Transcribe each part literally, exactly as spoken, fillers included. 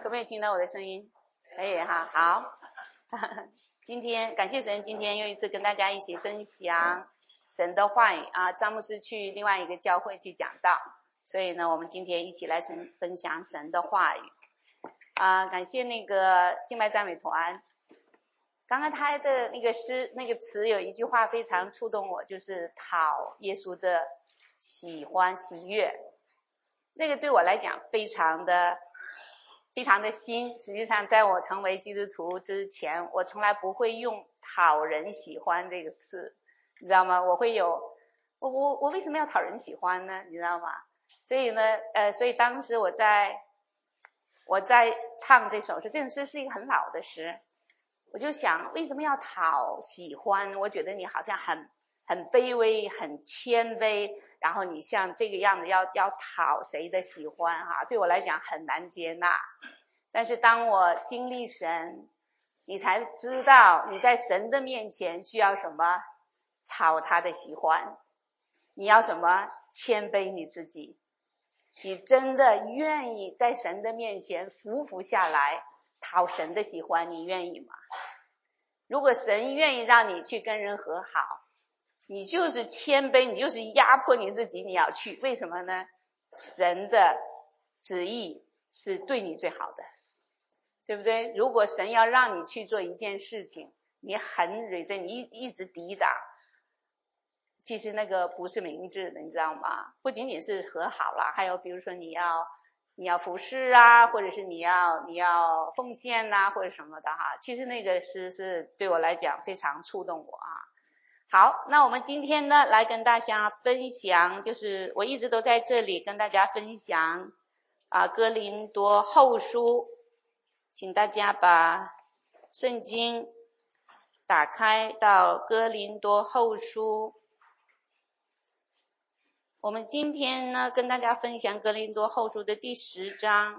可不可以听到我的声音？可以哈，好。今天感谢神，今天又一次跟大家一起分享神的话语啊。张牧师去另外一个教会去讲道，所以呢，我们今天一起来神分享神的话语啊。感谢那个敬拜赞美团，刚刚他的那个诗那个词有一句话非常触动我，就是讨耶稣的喜欢喜悦。那个对我来讲非常的非常的新，实际上在我成为基督徒之前，我从来不会用讨人喜欢这个词，你知道吗？我会有我我我为什么要讨人喜欢呢？你知道吗？所以呢呃所以当时我在我在唱这首诗，这首诗是一个很老的诗，我就想为什么要讨喜欢？我觉得你好像很很卑微，很谦卑，然后你像这个样子要要讨谁的喜欢哈、啊？对我来讲很难接纳。但是当我经历神，你才知道你在神的面前需要什么？讨他的喜欢。你要什么？谦卑你自己。你真的愿意在神的面前匍匐下来讨神的喜欢，你愿意吗？如果神愿意让你去跟人和好，你就是谦卑，你就是压迫你自己，你要去。为什么呢？神的旨意是对你最好的，对不对？如果神要让你去做一件事情，你很 resist， 你一直抵挡，其实那个不是明智的，你知道吗？不仅仅是和好了，还有比如说你要你要服侍啊，或者是你要你要奉献啊，或者什么的哈。其实那个诗是对我来讲非常触动我啊。好，那我们今天呢来跟大家分享，就是我一直都在这里跟大家分享啊哥林多后书，请大家把圣经打开到哥林多后书。我们今天呢跟大家分享哥林多后书的第十章。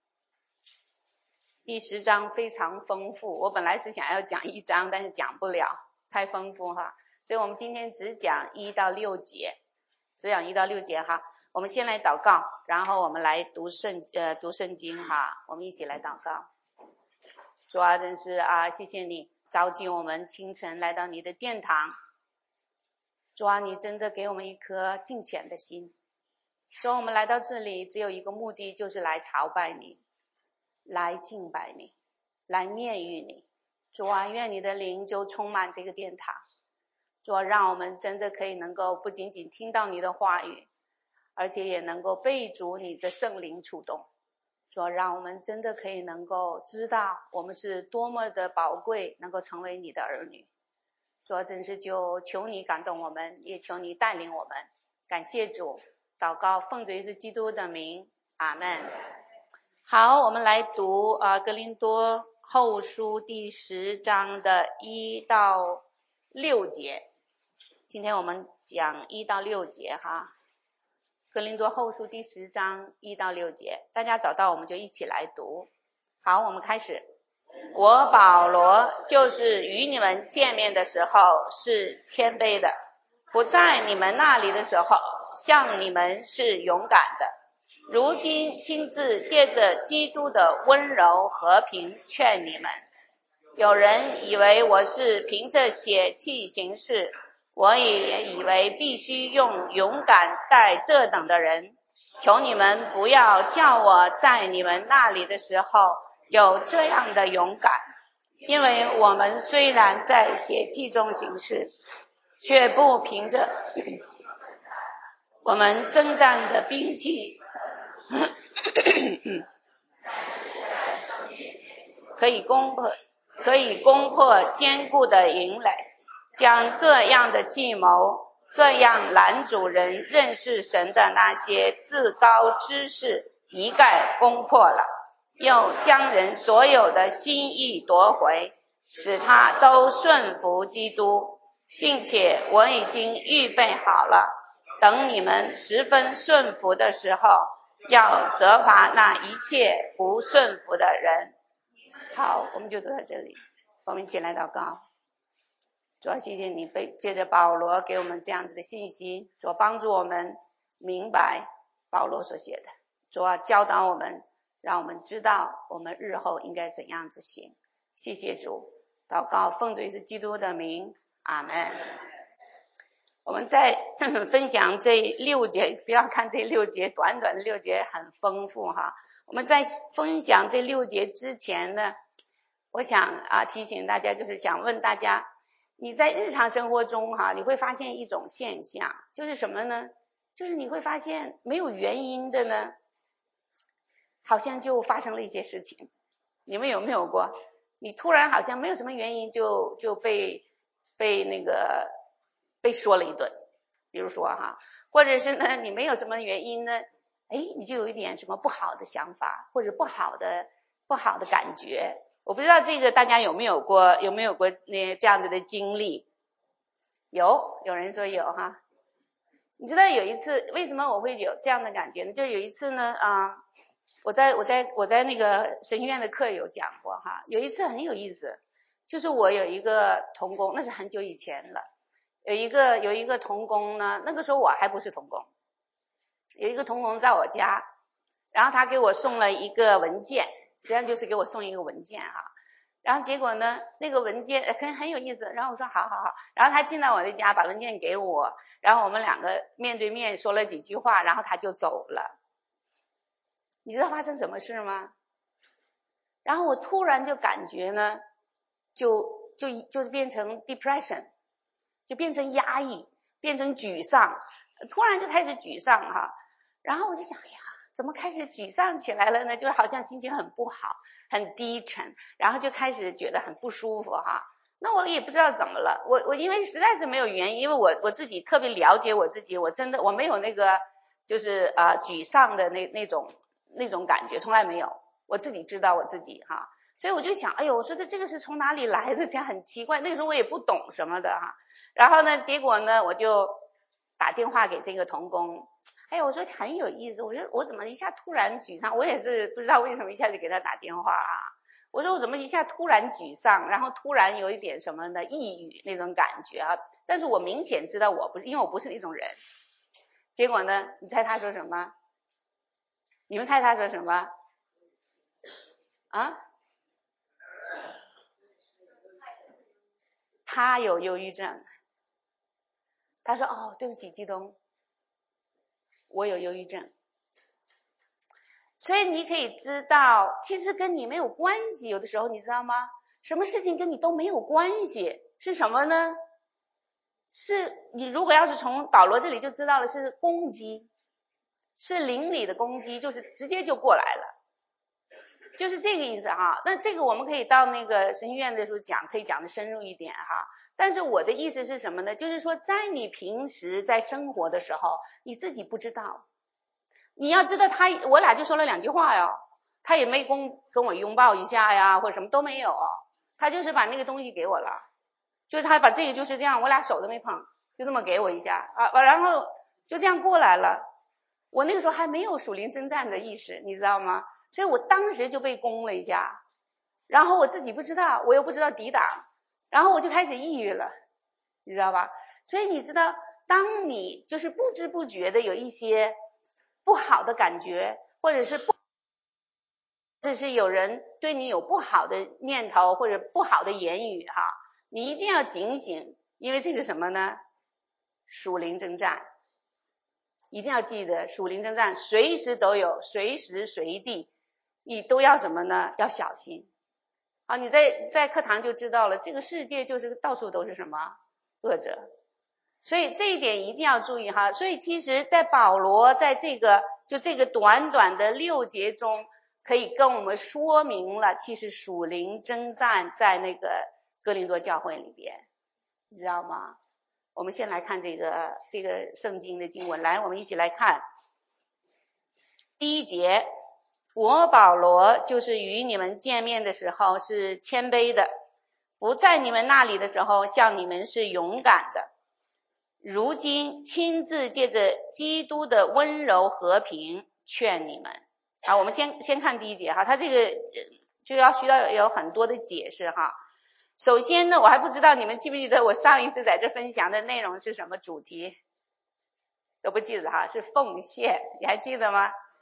第十章非常丰富，我本来是想要讲一章，但是讲不了，太丰富哈。所以我们今天只讲一到六节，只讲一到六节哈。我们先来祷告，然后我们来读圣呃读圣经哈。我们一起来祷告。主啊，真是啊，谢谢你召集我们清晨来到你的殿堂。主啊，你真的给我们一颗敬虔的心。主啊，我们来到这里只有一个目的，就是来朝拜你，来敬拜你，来念谕你。主啊，愿你的灵就充满这个殿堂。主啊，让我们真的可以能够不仅仅听到你的话语，而且也能够被主你的圣灵触动。主啊，让我们真的可以能够知道我们是多么的宝贵，能够成为你的儿女。主啊，真是就求你感动我们，也求你带领我们。感谢主，祷告奉主耶稣基督的名，阿们。好，我们来读啊哥林多后书第十章的一到六节。今天我们讲一到六节哈，哥林多后书第十章一到六节，大家找到我们就一起来读。好，我们开始。我保罗就是与你们见面的时候是谦卑的，不在你们那里的时候像你们是勇敢的。如今亲自借着基督的温柔和平劝你们。有人以为我是凭着血气行事，我也以为必须用勇敢待这等的人。求你们不要叫我在你们那里的时候有这样的勇敢，因为我们虽然在血气中行事，却不凭着我们征战的兵器可以攻破可以攻破坚固的营垒，将各样的计谋，各样拦阻人认识神的那些自高之事一概攻破了，又将人所有的心意夺回，使他都顺服基督，并且我已经预备好了，等你们十分顺服的时候，要责罚那一切不顺服的人。好，我们就读到这里，我们一起来祷告。主要谢谢你被借着保罗给我们这样子的信息，主帮助我们明白保罗所写的，主要教导我们让我们知道我们日后应该怎样子行。谢谢主，祷告奉主耶稣基督的名，阿们。我们在分享这六节，不要看这六节，短短的六节很丰富哈。我们在分享这六节之前呢，我想啊提醒大家，就是想问大家，你在日常生活中哈，你会发现一种现象，就是什么呢？就是你会发现没有原因的呢，好像就发生了一些事情。你们有没有过？你突然好像没有什么原因就就被被那个被说了一顿，比如说哈，或者是呢你没有什么原因呢，哎，你就有一点什么不好的想法或者不好的不好的感觉。我不知道这个大家有没有过有没有过那这样子的经历？有，有人说有哈。你知道有一次为什么我会有这样的感觉呢？就是有一次呢啊、呃，我在我在我在那个神学院的课有讲过哈。有一次很有意思，就是我有一个同工，那是很久以前了。有一个有一个同工呢，那个时候我还不是同工，有一个同工在我家，然后他给我送了一个文件，实际上就是给我送一个文件哈。然后结果呢，那个文件可能很有意思，然后我说好好好，然后他进到我的家，把文件给我，然后我们两个面对面说了几句话，然后他就走了。你知道发生什么事吗？然后我突然就感觉呢，就就就变成 depression， 就变成压抑，变成沮丧，突然就开始沮丧哈。然后我就想，哎呀，怎么开始沮丧起来了呢？就好像心情很不好，很低沉，然后就开始觉得很不舒服哈。那我也不知道怎么了，我我因为实在是没有原因，因为我我自己特别了解我自己，我真的我没有那个就是啊、呃、沮丧的那那种那种感觉，从来没有，我自己知道我自己哈。所以我就想，哎呦，我说的这个是从哪里来的？这样很奇怪。那个时候我也不懂什么的哈。然后呢，结果呢，我就打电话给这个同工，哎呦，我说很有意思，我说我怎么一下突然沮丧？我也是不知道为什么一下就给他打电话啊。我说我怎么一下突然沮丧，然后突然有一点什么的抑郁那种感觉啊？但是我明显知道我不是，因为我不是那种人。结果呢，你猜他说什么？你们猜他说什么？啊？他有忧郁症。他说哦，对不起，基东，我有忧郁症。所以你可以知道，其实跟你没有关系，有的时候你知道吗？什么事情跟你都没有关系，是什么呢？是你如果要是从保罗这里就知道了，是攻击，是灵里的攻击，就是直接就过来了，就是这个意思哈。那这个我们可以到那个神学院的时候讲，可以讲的深入一点哈。但是我的意思是什么呢？就是说在你平时在生活的时候，你自己不知道。你要知道他，我俩就说了两句话哟，他也没跟跟我拥抱一下呀，或者什么都没有，他就是把那个东西给我了，就是他把这个就是这样，我俩手都没碰，就这么给我一下啊，然后就这样过来了。我那个时候还没有属灵征战的意识，你知道吗？所以我当时就被攻了一下，然后我自己不知道，我又不知道抵挡，然后我就开始抑郁了，你知道吧？所以你知道，当你就是不知不觉的有一些不好的感觉，或者是不，或者是有人对你有不好的念头或者不好的言语哈，你一定要警醒，因为这是什么呢？属灵征战，一定要记得，属灵征战随时都有，随时随地你都要什么呢？要小心。好，你在在课堂就知道了，这个世界就是到处都是什么恶者，所以这一点一定要注意哈。所以其实在保罗在这个就这个短短的六节中，可以跟我们说明了其实属灵征战在那个哥林多教会里边，你知道吗？我们先来看这个这个圣经的经文，来我们一起来看第一节。我保罗就是与你们见面的时候是谦卑的，不在你们那里的时候像你们是勇敢的，如今亲自借着基督的温柔和平劝你们。好，我们先先看第一节哈，他这个就要需要有很多的解释哈。首先呢，我还不知道你们记不记得我上一次在这分享的内容是什么主题，都不记得哈，是奉献，你还记得吗？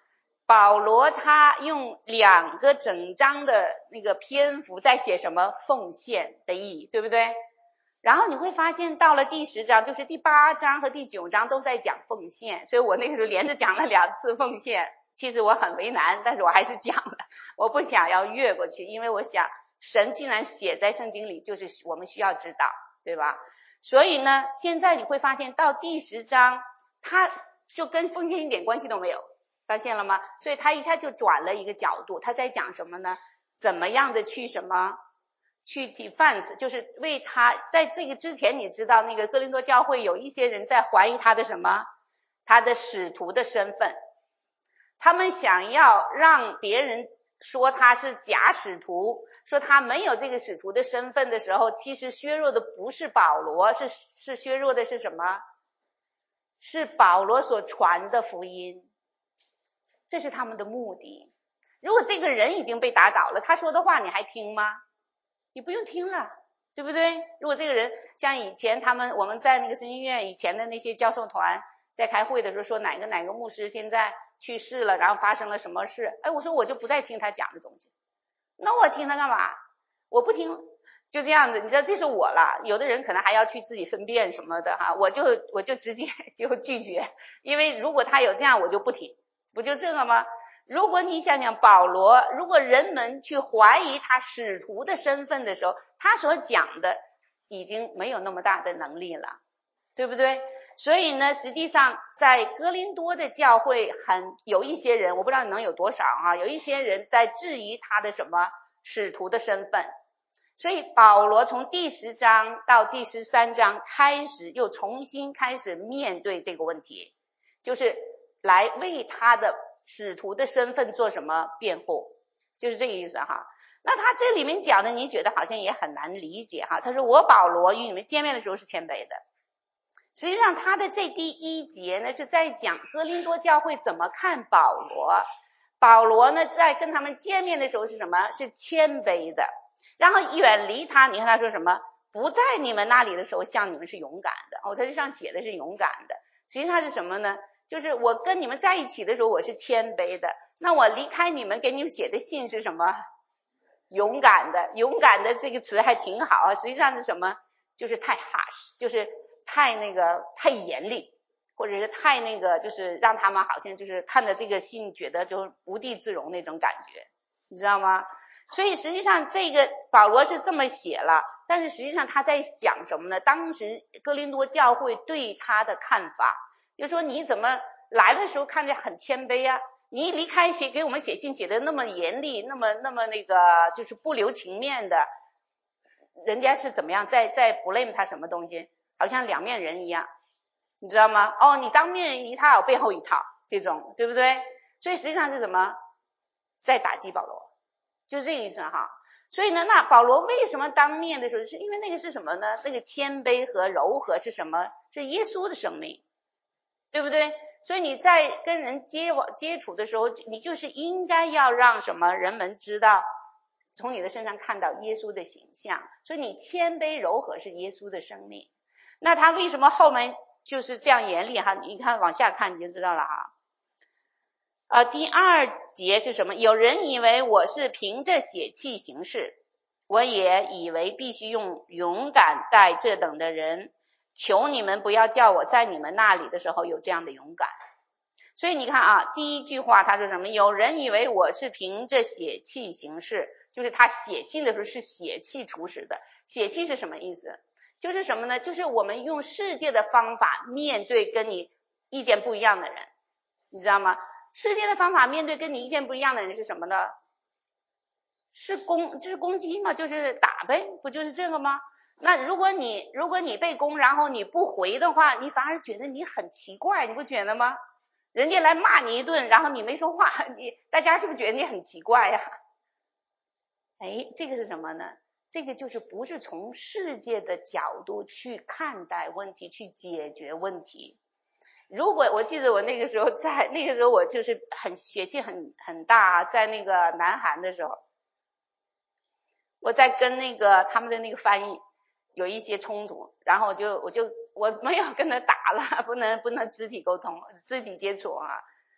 保罗他用两个整章的那个篇幅在写什么？奉献的意义，对不对？然后你会发现到了第十章，就是第八章和第九章都在讲奉献，所以我那个时候连着讲了两次奉献。其实我很为难，但是我还是讲了，我不想要越过去，因为我想神既然写在圣经里，就是我们需要知道，对吧？所以呢，现在你会发现到第十章，它就跟奉献一点关系都没有，发现了吗？所以他一下就转了一个角度，他在讲什么呢？怎么样的去什么？去 defense， 就是为他在这个之前，你知道那个哥林多教会有一些人在怀疑他的什么？他的使徒的身份。他们想要让别人说他是假使徒，说他没有这个使徒的身份的时候，其实削弱的不是保罗，是是削弱的是什么？是保罗所传的福音。这是他们的目的。如果这个人已经被打倒了，他说的话你还听吗？你不用听了，对不对？如果这个人像以前他们我们在那个神学院以前的那些教授团在开会的时候说哪个哪个牧师现在去世了，然后发生了什么事，哎，我说我就不再听他讲的东西，那我听他干嘛？我不听，就这样子。你知道这是我了，有的人可能还要去自己分辨什么的哈，我就我就直接就拒绝，因为如果他有这样我就不听，不就这个吗？如果你想想保罗，如果人们去怀疑他使徒的身份的时候，他所讲的已经没有那么大的能力了，对不对？所以呢，实际上在哥林多的教会很有一些人，我不知道能有多少啊，有一些人在质疑他的什么使徒的身份。所以保罗从第十章到第十三章开始又重新开始面对这个问题，就是来为他的使徒的身份做什么辩护，就是这个意思哈。那他这里面讲的你觉得好像也很难理解哈。他说我保罗与你们见面的时候是谦卑的，实际上他的这第一节呢是在讲哥林多教会怎么看保罗。保罗呢在跟他们见面的时候是什么？是谦卑的，然后远离他，你看他说什么？不在你们那里的时候像你们是勇敢的。哦，他这上写的是勇敢的，实际上是什么呢？就是我跟你们在一起的时候我是谦卑的，那我离开你们给你们写的信是什么？勇敢的。勇敢的这个词还挺好啊，实际上是什么？就是太 harsh， 就是太那个太严厉，或者是太那个就是让他们好像就是看着这个信觉得就无地自容那种感觉，你知道吗？所以实际上这个保罗是这么写了，但是实际上他在讲什么呢？当时哥林多教会对他的看法，就是说你怎么来的时候看着很谦卑啊，你一离开写给我们写信写的那么严厉，那么那么那个就是不留情面的，人家是怎么样在在 blame 他什么东西，好像两面人一样，你知道吗？哦，你当面一套背后一套这种，对不对？所以实际上是什么？在打击保罗，就是这个意思哈。所以呢，那保罗为什么当面的时候，是因为那个是什么呢？那个谦卑和柔和是什么？是耶稣的生命，对不对？所以你在跟人接往接触的时候，你就是应该要让什么人们知道，从你的身上看到耶稣的形象。所以你谦卑柔和是耶稣的生命。那他为什么后面就是这样严厉哈？你看往下看你就知道了哈。呃，第二节是什么？有人以为我是凭着血气行事，我也以为必须用勇敢待这等的人，求你们不要叫我在你们那里的时候有这样的勇敢。所以你看啊，第一句话他说什么？有人以为我是凭着血气行事，就是他写信的时候是血气处使的。血气是什么意思？就是什么呢？就是我们用世界的方法面对跟你意见不一样的人，你知道吗？世界的方法面对跟你意见不一样的人是什么呢？是攻，就是攻击嘛，就是打呗，不就是这个吗？那如果你如果你被攻，然后你不回的话，你反而觉得你很奇怪，你不觉得吗？人家来骂你一顿，然后你没说话，你大家是不是觉得你很奇怪呀？哎，这个是什么呢？这个就是不是从世界的角度去看待问题，去解决问题。如果我记得我那个时候在那个时候我就是很血气很很大，在那个南韩的时候，我在跟那个他们的那个翻译有一些冲突，然后我就我就我没有跟他打了，不能不能肢体沟通，肢体接触啊。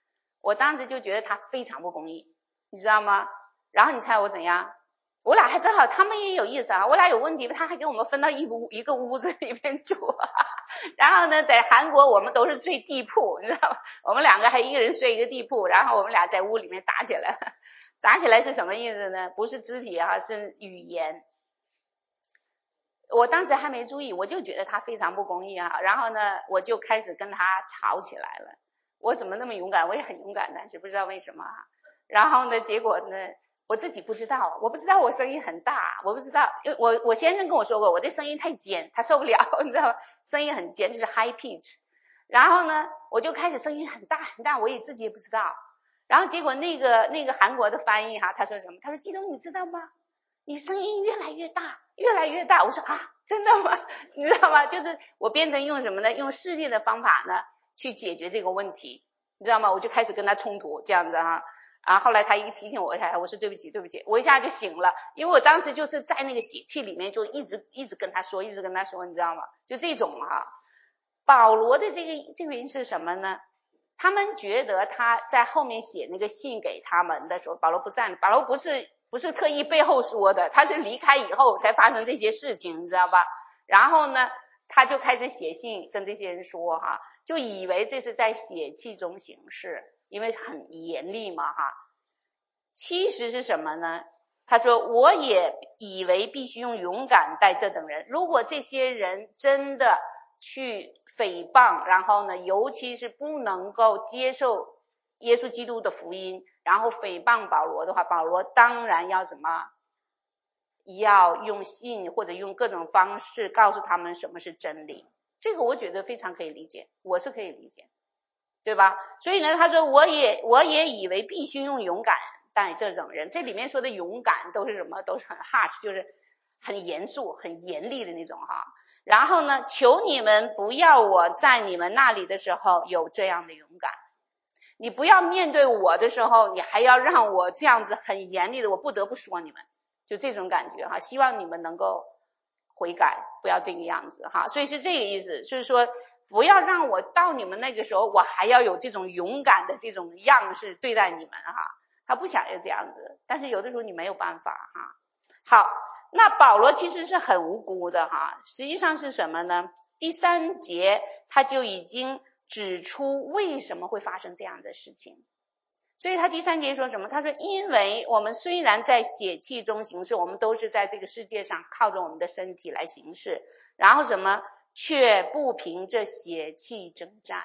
我当时就觉得他非常不公义，你知道吗？然后你猜我怎样？我俩还正好，他们也有意思啊，我俩有问题，他还给我们分到一屋一个屋子里面住。然后呢，在韩国我们都是睡地铺，你知道吗？我们两个还一个人睡一个地铺，然后我们俩在屋里面打起来了。打起来是什么意思呢？不是肢体啊，是语言。我当时还没注意，我就觉得他非常不公义啊，然后呢，我就开始跟他吵起来了。我怎么那么勇敢？我也很勇敢，但是不知道为什么啊。然后呢，结果呢，我自己不知道，我不知道我声音很大，我不知道，因为我我先生跟我说过，我这声音太尖，他受不了，你知道吗？声音很尖，就是 high pitch。然后呢，我就开始声音很大很大，我也自己也不知道。然后结果那个那个韩国的翻译哈，他说什么？他说：“基东，你知道吗？你声音越来越大，越来越大。”我说：“啊，真的吗？你知道吗？”就是我变成用什么呢？用世界的方法呢去解决这个问题，你知道吗？我就开始跟他冲突，这样子哈。然后后来他一提醒我一下，我说对不起对不起，我一下就醒了，因为我当时就是在那个血气里面，就一直一直跟他说，一直跟他说，你知道吗？就这种哈。保罗的这个这个人是什么呢？他们觉得他在后面写那个信给他们的时候，保罗不在，保罗不是不是特意背后说的，他是离开以后才发生这些事情，你知道吧？然后呢，他就开始写信跟这些人说哈，就以为这是在血气中行事，因为很严厉嘛哈。其实是什么呢？他说我也以为必须用勇敢待这等人，如果这些人真的去诽谤，然后呢，尤其是不能够接受耶稣基督的福音，然后诽谤保罗的话，保罗当然要什么？要用信或者用各种方式告诉他们什么是真理。这个我觉得非常可以理解，我是可以理解，对吧？所以呢，他说我也我也以为必须用勇敢待这种人。这里面说的勇敢都是什么？都是很 harsh， 就是很严肃很严厉的那种哈。然后呢，求你们不要我在你们那里的时候有这样的勇敢，你不要面对我的时候，你还要让我这样子很严厉的，我不得不说你们，就这种感觉哈。希望你们能够悔改，不要这个样子哈。所以是这个意思，就是说不要让我到你们那个时候，我还要有这种勇敢的这种样式对待你们哈。他不想要这样子，但是有的时候你没有办法哈。好。那保罗其实是很无辜的哈，实际上是什么呢？第三节他就已经指出为什么会发生这样的事情。所以他第三节说什么？他说因为我们虽然在血气中行事，我们都是在这个世界上靠着我们的身体来行事，然后什么？却不凭着血气征战。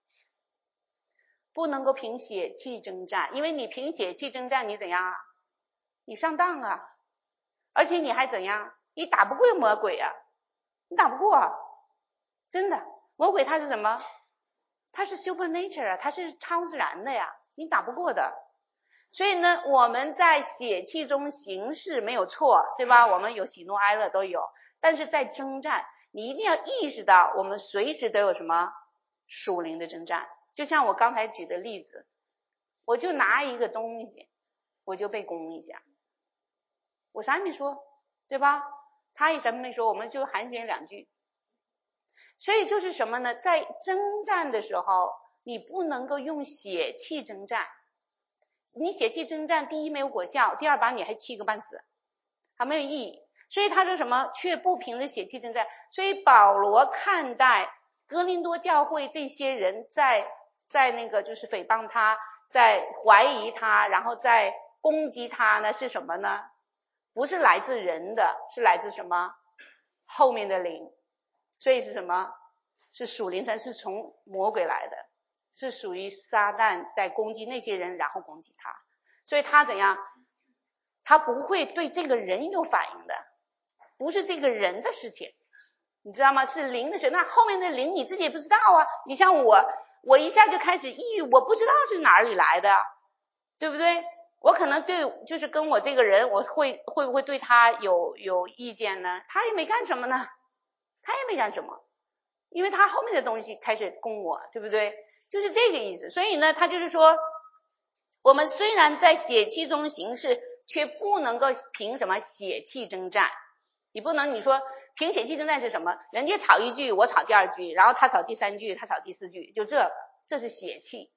不能够凭血气征战，因为你凭血气征战你怎样啊？你上当啊，而且你还怎样？你打不过魔鬼啊，你打不过啊，真的。魔鬼他是什么？他是 supernatural 啊，他是超自然的呀，你打不过的。所以呢，我们在血气中行事没有错，对吧？我们有喜怒哀乐都有，但是在征战，你一定要意识到，我们随时都有什么属灵的征战。就像我刚才举的例子，我就拿一个东西，我就被攻一下。我啥也没说，对吧？他也什么没说，我们就寒暄两句。所以就是什么呢？在征战的时候，你不能够用血气征战。你血气征战，第一没有果效，第二把你还气个半死，还没有意义。所以他说什么？却不凭着血气征战。所以保罗看待哥林多教会这些人在在那个就是诽谤他，在怀疑他，然后在攻击他呢，是什么呢？不是来自人的，是来自什么？后面的灵。所以是什么？是属灵神，是从魔鬼来的，是属于撒旦在攻击那些人，然后攻击他。所以他怎样？他不会对这个人有反应的，不是这个人的事情，你知道吗？是灵的事。那后面的灵你自己也不知道啊。你像我，我一下就开始抑郁，我不知道是哪里来的，对不对？我可能对，就是跟我这个人，我会会不会对他有有意见呢？他也没干什么呢，他也没干什么，因为他后面的东西开始攻我，对不对？就是这个意思。所以呢，他就是说，我们虽然在血气中行事，却不能够凭什么血气征战。你不能你说凭血气征战是什么？人家吵一句，我吵第二句，然后他吵第三句，他吵第四句，就这个，这是血气。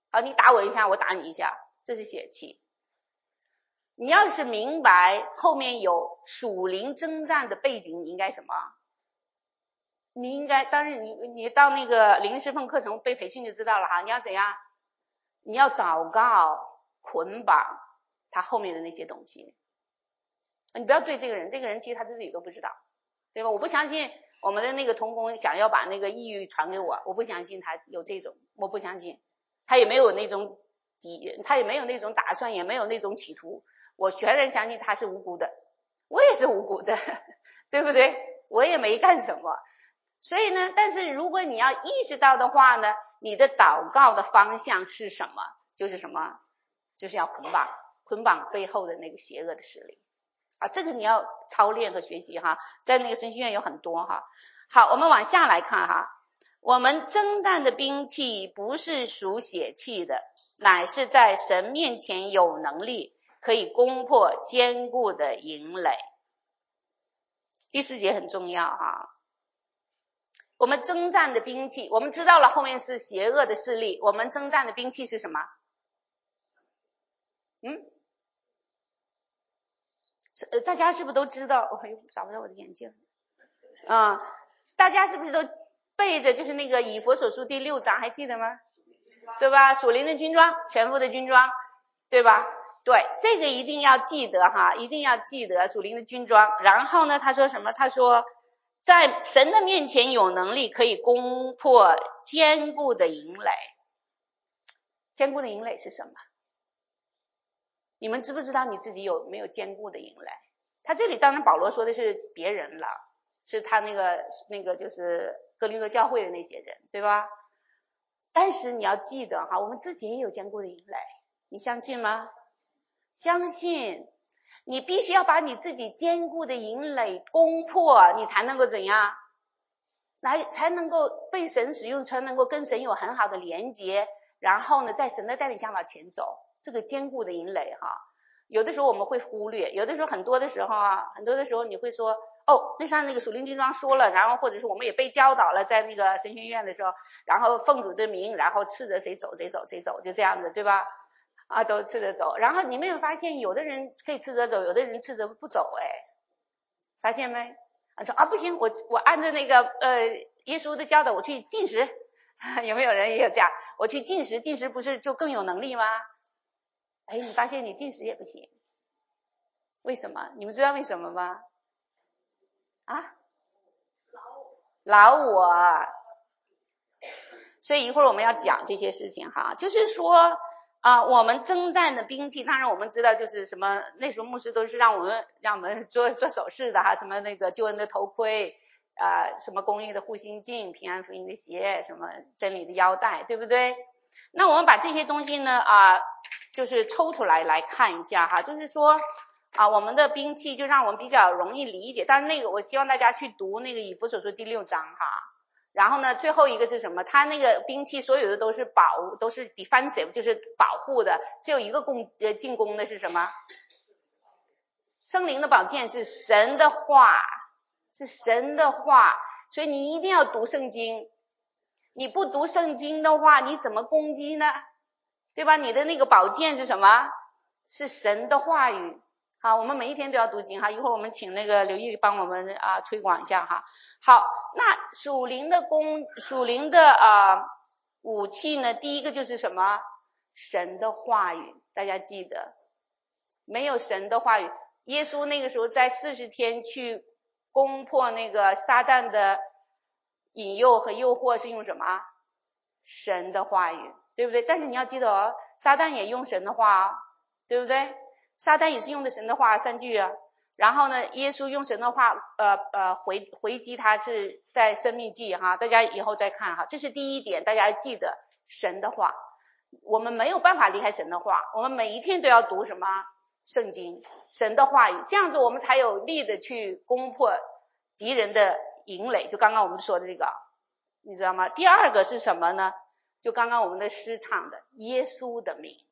好，你打我一下，我打你一下，这是血气。你要是明白后面有属灵征战的背景，你应该什么？你应该，当然你你到那个灵侍奉课程被培训就知道了哈。你要怎样？你要祷告捆绑他后面的那些东西。你不要对这个人，这个人其实他自己都不知道，对吧？我不相信我们的那个同工想要把那个抑郁传给我，我不相信他有这种，我不相信，他也没有那种底，他也没有那种打算，也没有那种企图。我全然相信他是无辜的，我也是无辜的，对不对？我也没干什么。所以呢，但是如果你要意识到的话呢，你的祷告的方向是什么？就是什么？就是要捆绑，捆绑背后的那个邪恶的势力啊！这个你要操练和学习哈，在那个神学院有很多哈。好，我们往下来看哈，我们征战的兵器不是属血气的，乃是在神面前有能力，可以攻破坚固的营垒。第四节很重要哈。我们征战的兵器，我们知道了后面是邪恶的势力，我们征战的兵器是什么？嗯，呃，大家是不是都知道？哎呦，找不到我的眼镜。嗯，大家是不是都背着？就是那个以弗所书第六章，还记得吗？对吧？属灵的军装，全副的军装，对吧？对，这个一定要记得哈，一定要记得属灵的军装。然后呢，他说什么？他说，在神的面前有能力可以攻破坚固的营垒。坚固的营垒是什么？你们知不知道你自己有没有坚固的营垒？他这里当然保罗说的是别人了，是他那个那个就是哥林多教会的那些人，对吧？但是你要记得哈，我们自己也有坚固的营垒，你相信吗？相信。你必须要把你自己坚固的营垒攻破，你才能够怎样？来才能够被神使用，才能够跟神有很好的连接，然后呢，在神的带领下往前走。这个坚固的营垒哈，有的时候我们会忽略，有的时候很多的时候啊，很多的时候你会说，哦，那上那个属灵军装说了，然后或者是我们也被教导了，在那个神学院的时候，然后奉主的名，然后斥责谁走谁走谁走，就这样子，对吧？啊，都斥责走。然后你没有发现，有的人可以斥责走，有的人斥责不走，哎，发现没？啊，说啊不行，我我按照那个呃耶稣的教导，我去禁食，有没有人也有这样？我去禁食，禁食不是就更有能力吗？哎，你发现你禁食也不行，为什么？你们知道为什么吗？啊，老我。所以一会儿我们要讲这些事情哈，就是说啊，我们征战的兵器，当然我们知道就是什么，那时候牧师都是让我们让我们做做手势的哈，什么那个救恩的头盔啊、呃，什么公义的护心镜，平安福音的鞋，什么真理的腰带，对不对？那我们把这些东西呢啊、呃，就是抽出来来看一下哈，就是说啊，我们的兵器就让我们比较容易理解。但是那个我希望大家去读那个以弗所书第六章哈。然后呢，最后一个是什么？它那个兵器所有的都是保，都是 defensive， 就是保护的。只有一个攻呃进攻的是什么？圣灵的宝剑是神的话，是神的话，所以你一定要读圣经。你不读圣经的话，你怎么攻击呢？对吧？你的那个宝剑是什么？是神的话语。好，我们每一天都要读经哈，一会儿我们请那个刘毅帮我们啊推广一下哈。好，那属灵的攻，属灵的啊武器呢，第一个就是什么？神的话语，大家记得，没有神的话语，耶稣那个时候在四十天去攻破那个撒旦的引诱和诱惑是用什么？神的话语，对不对？但是你要记得哦，撒旦也用神的话哦，对不对？撒旦也是用的神的话三句啊，然后呢，耶稣用神的话，呃呃回回击他是在申命记哈，大家以后再看哈，这是第一点，大家要记得神的话，我们没有办法离开神的话，我们每一天都要读什么圣经，神的话语，这样子我们才有力的去攻破敌人的营垒，就刚刚我们说的这个，你知道吗？第二个是什么呢？就刚刚我们的诗唱的耶稣的名。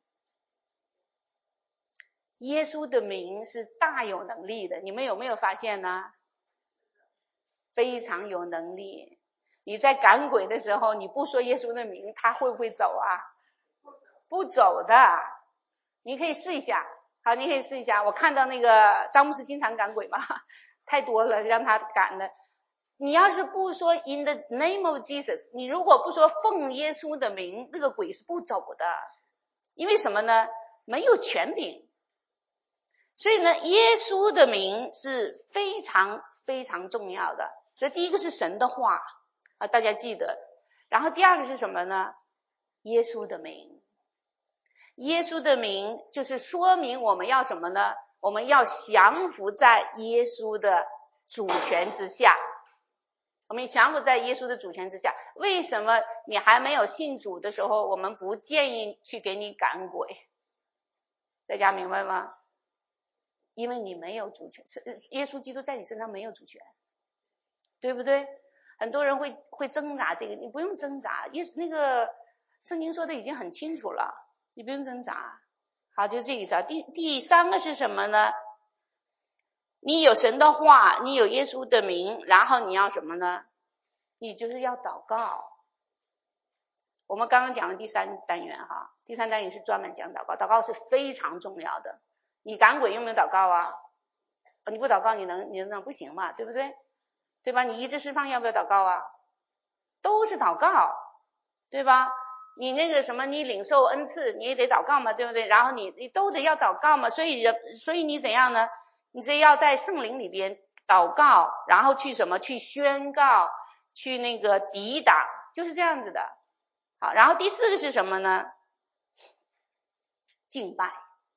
耶稣的名是大有能力的，你们有没有发现呢？非常有能力。你在赶鬼的时候，你不说耶稣的名，他会不会走啊？ 不走的。你可以试一下，好，你可以试一下。我看到那个张牧师经常赶鬼嘛，太多了，让他赶的。你要是不说 in the name of Jesus， 你如果不说奉耶稣的名，那个鬼是不走的。因为什么呢？没有权柄。所以呢，耶稣的名是非常非常重要的。所以第一个是神的话啊，大家记得。然后第二个是什么呢？耶稣的名。耶稣的名就是说明我们要什么呢？我们要降服在耶稣的主权之下。我们降服在耶稣的主权之下。为什么你还没有信主的时候，我们不建议去给你赶鬼？大家明白吗？因为你没有主权，耶稣基督在你身上没有主权，对不对？很多人会会挣扎这个，你不用挣扎，耶稣那个圣经说的已经很清楚了，你不用挣扎。好，就这个意思啊。第第三个是什么呢？你有神的话，你有耶稣的名，然后你要什么呢？你就是要祷告。我们刚刚讲的第三单元哈，第三单元是专门讲祷告，祷告是非常重要的。你赶鬼用没有祷告啊？你不祷告你能你能不行嘛，对不对？对吧？你医治释放要不要祷告啊？都是祷告，对吧？你那个什么，你领受恩赐你也得祷告嘛，对不对？然后你你都得要祷告嘛，所以所以你怎样呢？你这要在圣灵里边祷告，然后去什么？去宣告，去那个抵挡，就是这样子的。好，然后第四个是什么呢？敬拜。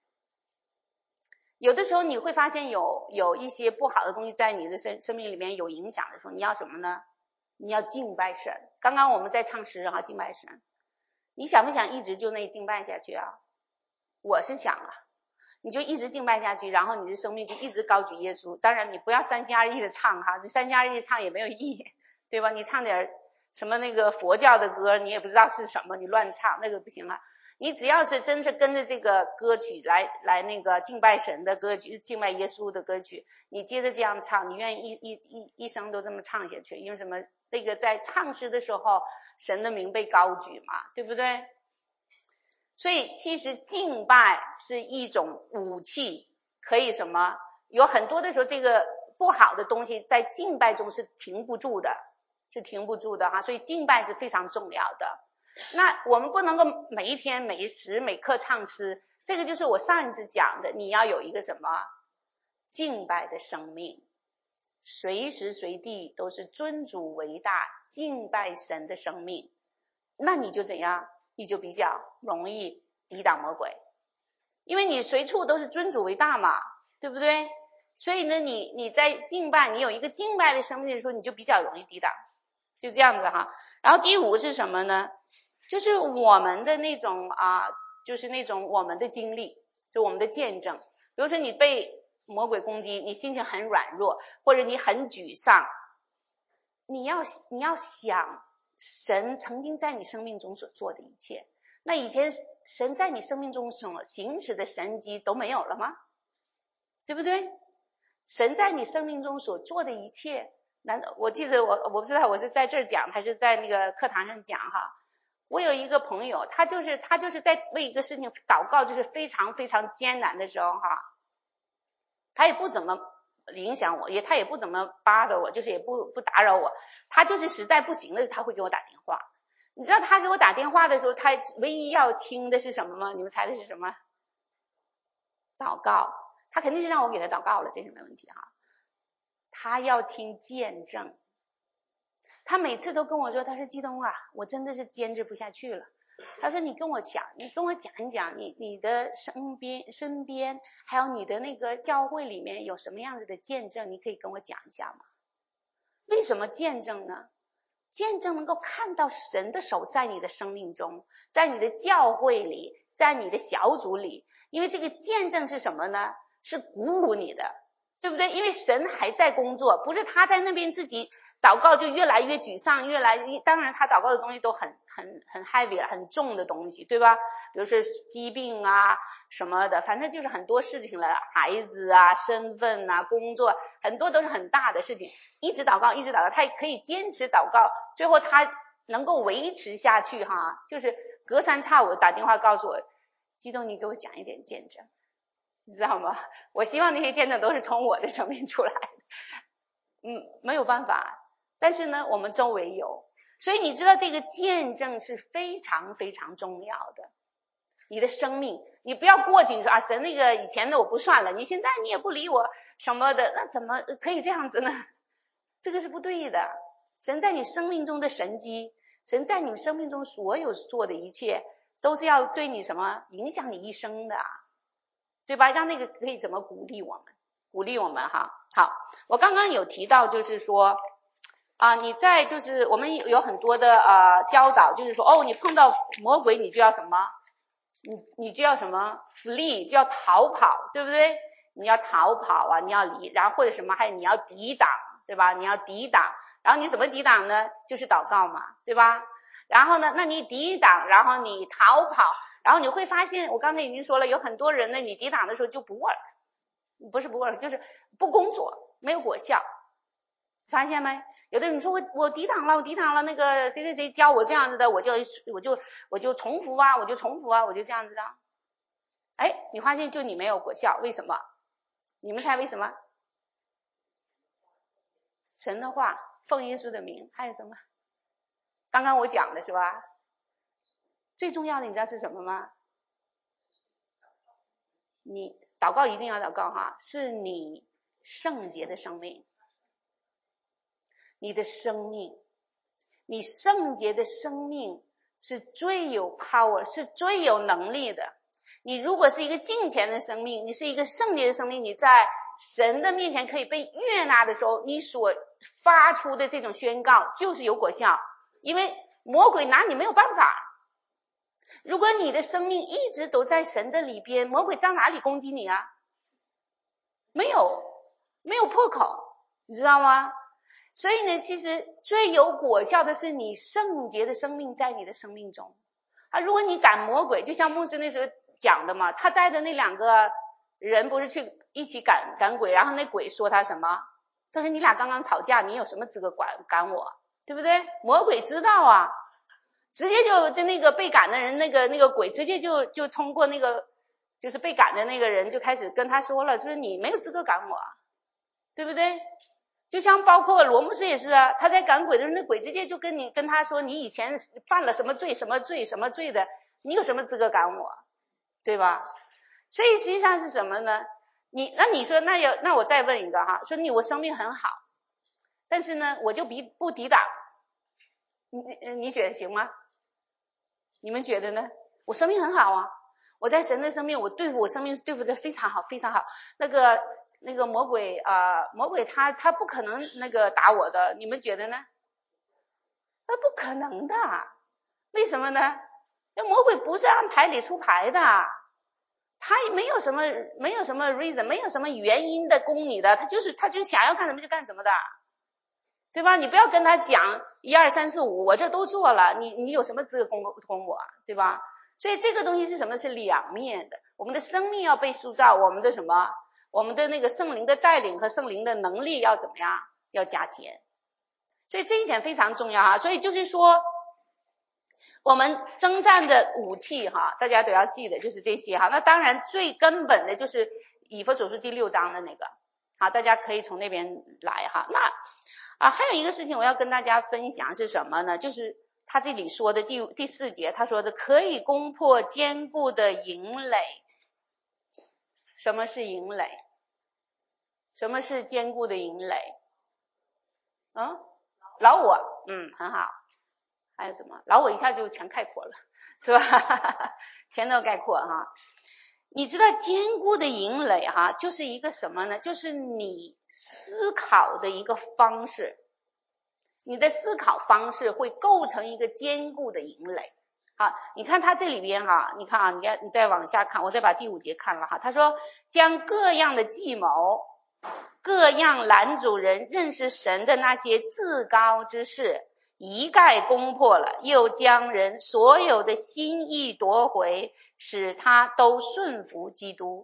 有的时候你会发现有有一些不好的东西在你的生生命里面有影响的时候，你要什么呢？你要敬拜神。刚刚我们在唱诗啊，敬拜神。你想不想一直就那敬拜下去啊？我是想啊，你就一直敬拜下去，然后你的生命就一直高举耶稣。当然你不要三心二意的唱哈，你三心二意唱也没有意义，对吧？你唱点什么那个佛教的歌，你也不知道是什么，你乱唱那个不行啊。你只要是真是跟着这个歌曲来来那个敬拜神的歌曲，敬拜耶稣的歌曲，你接着这样唱，你愿意一一一一生都这么唱下去。因为什么？那个在唱诗的时候，神的名被高举嘛，对不对？所以其实敬拜是一种武器，可以什么？有很多的时候，这个不好的东西在敬拜中是停不住的，是停不住的哈。所以敬拜是非常重要的。那我们不能够每一天每一时每刻唱诗，这个就是我上一次讲的，你要有一个什么敬拜的生命，随时随地都是尊主为大，敬拜神的生命，那你就怎样？你就比较容易抵挡魔鬼，因为你随处都是尊主为大嘛，对不对？所以呢，你你在敬拜，你有一个敬拜的生命的时候，你就比较容易抵挡，就这样子哈。然后第五是什么呢？就是我们的那种啊，就是那种我们的经历，就我们的见证。比如说你被魔鬼攻击，你心情很软弱，或者你很沮丧，你要你要想神曾经在你生命中所做的一切，那以前神在你生命中所行使的神迹都没有了吗？对不对？神在你生命中所做的一切，难道我记得我我不知道我是在这儿讲还是在那个课堂上讲哈。我有一个朋友，他就是他就是在为一个事情祷告，就是非常非常艰难的时候哈，他也不怎么影响我，也他也不怎么巴的我，就是也不不打扰我，他就是实在不行的时候他会给我打电话。你知道他给我打电话的时候，他唯一要听的是什么吗？你们猜的是什么？祷告。他肯定是让我给他祷告了，这是没问题哈。他要听见证。他每次都跟我说，他说基东啊，我真的是坚持不下去了。他说你跟我讲，你跟我讲一讲你你的身边身边还有你的那个教会里面有什么样子的见证，你可以跟我讲一下吗？为什么见证呢？见证能够看到神的手在你的生命中，在你的教会里，在你的小组里。因为这个见证是什么呢？是鼓舞你的，对不对？因为神还在工作，不是他在那边自己祷告就越来越沮丧，越来越当然他祷告的东西都很很很 heavy 很重的东西，对吧？比如说疾病啊什么的，反正就是很多事情了，孩子啊身份啊工作，很多都是很大的事情，一直祷告一直祷告，他也可以坚持祷告，最后他能够维持下去哈，就是隔三差五打电话告诉我，激动你给我讲一点见证，你知道吗？我希望那些见证都是从我的生命出来的。嗯，没有办法，但是呢我们周围有，所以你知道这个见证是非常非常重要的。你的生命你不要过去，你说啊神那个以前的我不算了，你现在你也不理我什么的，那怎么可以这样子呢？这个是不对的。神在你生命中的神迹，神在你生命中所有做的一切都是要对你什么影响你一生的，对吧？让那个可以怎么鼓励我们鼓励我们哈。好，我刚刚有提到就是说啊，你在就是我们有很多的呃教导，就是说哦，你碰到魔鬼你就要什么，你你就要什么 flee， 就要逃跑，对不对？你要逃跑啊，你要离，然后或者什么，还有你要抵挡，对吧？你要抵挡，然后你怎么抵挡呢？就是祷告嘛，对吧？然后呢，那你抵挡，然后你逃跑，然后你会发现，我刚才已经说了，有很多人呢，你抵挡的时候就不 work， 不是不 work， 就是不工作，没有果效，发现没？有的人说我我抵挡了，我抵挡了，那个谁谁谁教我这样子的，我就我就我就重复啊，我就重复啊，我就这样子的。哎，你发现就你没有果效，为什么？你们猜为什么？神的话，奉耶稣的名，还有什么？刚刚我讲的是吧？最重要的你知道是什么吗？你祷告一定要祷告哈，是你圣洁的生命。你的生命，你圣洁的生命是最有 power， 是最有能力的。你如果是一个敬虔的生命，你是一个圣洁的生命，你在神的面前可以被悦纳的时候，你所发出的这种宣告就是有果效，因为魔鬼拿你没有办法。如果你的生命一直都在神的里边，魔鬼在哪里攻击你啊？没有，没有破口，你知道吗？所以呢，其实最有果效的是你圣洁的生命在你的生命中啊。如果你赶魔鬼，就像牧师那时候讲的嘛，他带的那两个人不是去一起赶赶鬼，然后那鬼说他什么？他说你俩刚刚吵架，你有什么资格赶赶我，对不对？魔鬼知道啊，直接就就那个被赶的人，那个那个鬼直接就就通过那个就是被赶的那个人就开始跟他说了，就是你没有资格赶我，对不对？就像包括罗牧师也是啊，他在赶鬼的时候，那鬼直接就跟你跟他说，你以前犯了什么罪什么罪什么罪的，你有什么资格赶我，对吧？所以实际上是什么呢？你那你说那有那我再问一个哈，说你我生命很好，但是呢我就比不抵挡，你你觉得行吗？你们觉得呢？我生命很好啊，我在神的生命，我对付我生命是对付的非常好非常好，那个那个魔鬼啊、呃，魔鬼他他不可能那个打我的，你们觉得呢？那不可能的，为什么呢？那魔鬼不是按牌理出牌的，他也没有什么没有什么 reason， 没有什么原因的攻你的，他就是他就是想要干什么就干什么的，对吧？你不要跟他讲一二三四五，我这都做了，你你有什么资格攻攻我，对吧？所以这个东西是什么？是两面的。我们的生命要被塑造，我们的什么？我们的那个圣灵的带领和圣灵的能力要怎么样？要加添。所以这一点非常重要哈。所以就是说，我们征战的武器哈，大家都要记得就是这些哈。那当然最根本的就是以弗所书第六章的那个，好，大家可以从那边来哈。那啊，还有一个事情我要跟大家分享是什么呢？就是他这里说的第第四节，他说的可以攻破坚固的营垒。什么是营垒？什么是坚固的营垒？嗯，老我，嗯，很好。还有什么？老我一下就全概括了，是吧？全都概括哈。你知道坚固的营垒哈，就是一个什么呢？就是你思考的一个方式，你的思考方式会构成一个坚固的营垒。好，你看他这里边哈，你看啊，你你再往下看，我再把第五节看了哈。他说将各样的计谋，各样拦阻人认识神的那些自高之事一概攻破了，又将人所有的心意夺回，使他都顺服基督。